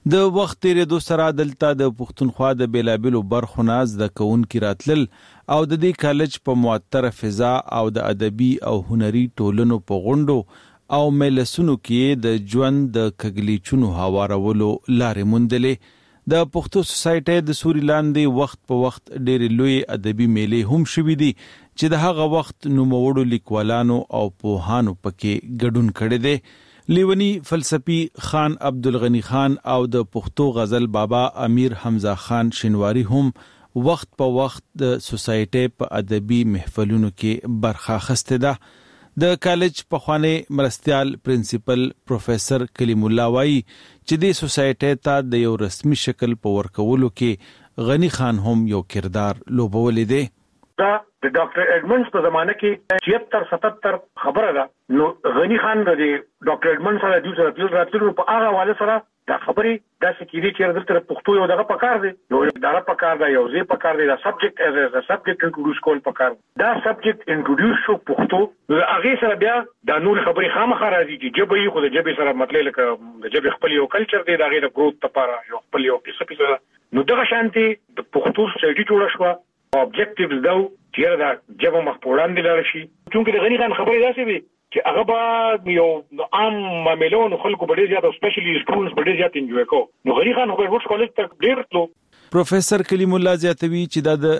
د وخت تیریدو سره دلته د پښتونخوا د بیلابلو برخو نه زده کوونکي راتلل او د دې کالج په معطره فضا او د ادبي او هنري ټولنو په غونډو او مجلسونو کې د ژوند د کګلیچونو هوارولو لارې موندلې. د پښتو سوسایټي د سوري لاندې وخت په وخت ډېرې لوی ادبي میلې هم شوې دي چې د هغه وخت نوموړو لیکوالانو او پوهانو پکې ګډون کړی دی. لیونی فلسفي خان عبدالغنی خان او د پښتو غزل بابا امیر حمزه خان شینواری هم وخت په وخت د سوسایټي په ادبي محفلونو کې برخه اخیسته ده. د کالج پخوانی مرستیال پرنسپل پروفیسور کلیم الله وایي چې د سوسایټي ته د یو رسمي شکل په ورکولو کې غنی خان هم یو کردار لوبولې دی. دا د ډاکټر ایډمنډز په زمانه کې 76-77 خبره ده. نو غنی خان د ډاکټر ایډمنډز سره د دوی راتلو په هغه حواله سره دا خبرې داسې کېږي چې دلته پښتو یو دغه پکار دی، یو اداره پکار دی، یو ځای پکار دی، دا سبجیکټ ایز ا سبجیکټ انټروډیوس کول پکار. دا سبجیکټ انټروډیوس شو پښتو، نو هغه سره بیا دا نور خبرې خامخا راځي چې جبه یې خو د جبه سره مطلب لکه د جبه خپل یو کلچر دی، دا غیر گروث لپاره یو خپل یو کیسه سره. نو دغه شانتي د پښتو سوسایټي جوړه شو. اوبجیکټیوز دا چې دا جبه مخپوړان دي لار شي، چونکه د غنی خان خبرې داسې وي چې هغه به یو عام معاملون خلکو ډېر زیات او سپیشلی سټوډنټس ډېر زیات انجوای کو. نو غنی خان هوګورټ کالج ته ډېر تلو. پروفیسور کلیم الله زیاتوي چې د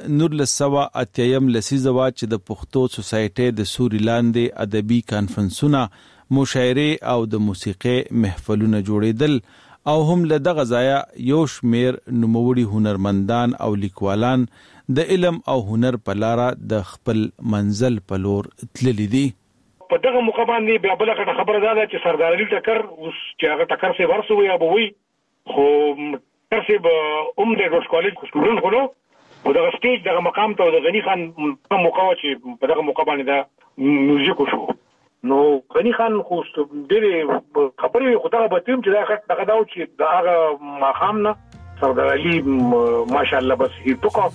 1980 لسیزه وا چې د پښتو سوسایټي د سوري لاندې ادبي کانفرنسونه، مشاعره او د موسیقي محفلونه جوړیدل او هم له دغه ځایه یو شمیر نوموړي هنرمندان او لیکوالان د علم او هنر په لار د خپل منزل په لور تللی دي. په دغه موقع باندې بیا بل خبره ده چې سردار علي ټکر اوس چې هغه ټکر سي ورسوي یا به وي خو ټکر سي به د ډوس کالج سټوډنټ هونو او دغه سټیج دغه مقام ته د غنی خان په موقع چې په دغه موقع باندې دا میوزیک شو. نو غنی خان خو ډېر خبرې خو دغه به تیم چې دغه دا چې د هغه مقام نه سردار علي ماشاءالله بس هی ټکو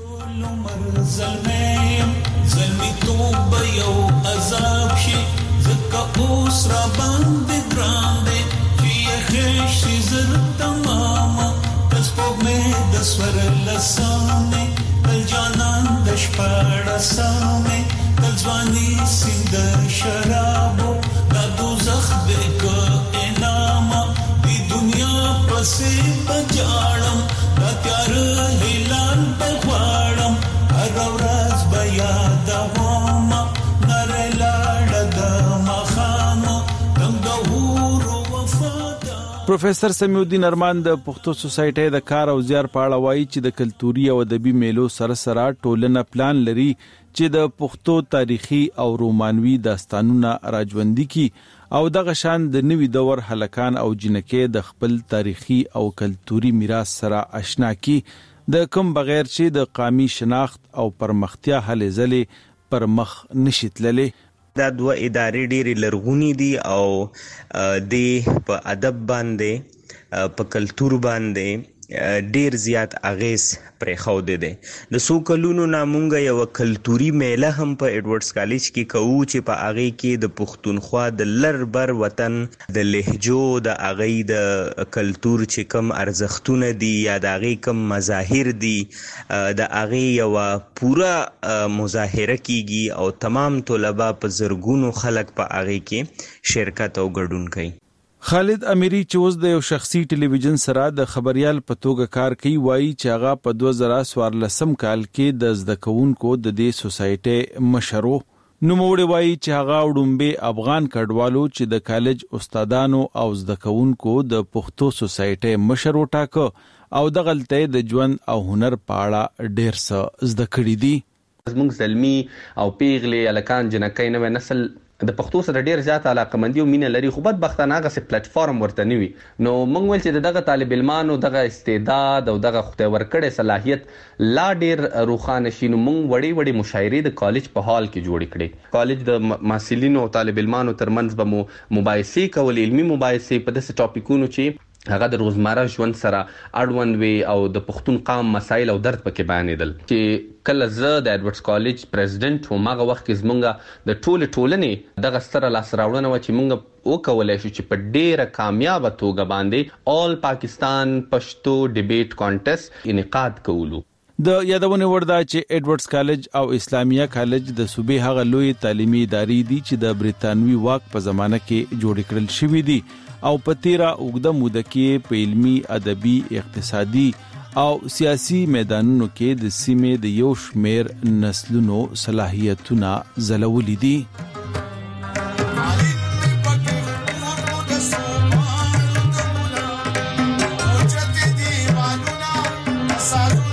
زلمی توب یو عذاب شي زکا اوس را باندې ګران دی چې خېشي زر تماما تس په مې د سور لسانه تل جانان د شپړ سامه تل ځواني سیند شرابو دا دوزخ به کو انامه دی دنیا پسې بجاړم دا تیار هلال په غواړم هر ورځ بیا دوما نرلاړه د مخامه دم د هورو وفادا. پروفیسور سمیع الدین ارمان د پښتو سوسایټي د کار او زیار په اړه وایي چې د کلتوري او ادبي میلو سره ټولنه پلان لري چې د پښتو تاریخي او رومانوي داستانونه راژوندي کی او دغه شان د نوي دور هلکان او جنکې د خپل تاریخي او کلتوري میراث سره آشنا کی، د کوم بغیر چې د قومي شناخت او پرمختیا هلې ځلې پر مخ نشي تللی. دا دوه ادارې ډېرې لرغونې دي او د په ادب باندې په کلتور باندې ډیر زیات اغیز پرې خو دي. د سو کلونو نامونګه یو کلتوري میله هم په ایډورډز کالج کې کوو چې په اغه کې د پښتونخوا د لربر وطن د لهجو د اغه د کلتور چې کم ارزښتونه دي یا د اغه کم مظاهر دي د اغه یو پورا مظاهره کیږي او تمام طلبه په زرګونو خلک په اغه کې شرکت او ګډون کوي. خالد امیری چې اوس د یو شخصي ټلویزیون سره د خبريال په توګه کار کوي وایي چې هغه په 2014 کال کې د زده کوونکو د دې سوسایټي مشرو نوموړي وایي چې هغه وډمبه افغان کډوالو چې د کالج استادانو او زده کوونکو د پښتو سوسایټي مشرو ټاکه او د غلطۍ د ژوند او هنر په اړه ډیر څه زده کړی دي. زموږ زلمی او پیغلې الکان جنکې نو نسل د پښتو سره ډیر زیات علاقمندي او مینه لري، خو بدبختانه هغه سه پلیټ فارم ورته نیوي. نو موږ ول چې دغه طالب علمانو دغه استعداد او دغه خدای ورکړې صلاحیت لا ډیر روخانه شي. نو موږ وړي مشاعرې د کالج په حال کې جوړ کړې. کالج د محصلینو او طالب علمانو ترمنځ به مباحثې کول، علمي مباحثې په داسې ټاپیکونو چې هغه د روزمره ژوند سره اړوند وي او د پښتون قام مسایل او درد پکې بیانېدل. چې کله زه د ایډورډز کالج پریزیډنټ وم هغه وخت کې زمونږ د ټولنې دغه ستره لاس راوړنه و چې مونږ وکولای شو چې په ډیره کامیاب توګه باندې آل پاکستان پښتو ډیبیټ کانټیسټ انعقاد کولو. د یادونه ورده چې ایډورډز کالج او اسلامیه کالج د صوبې هغه لوی تعلیمي ادارې دي چې د بریتانوي واک په زمانه کې جوړ کړل شوې دي او په تیرا اوږده موده کې په علمي ادبي اقتصادي او سیاسي میدانونو کې د سیمې د یو شمیر نسلونو صلاحیتونه زلولې دي. Sadu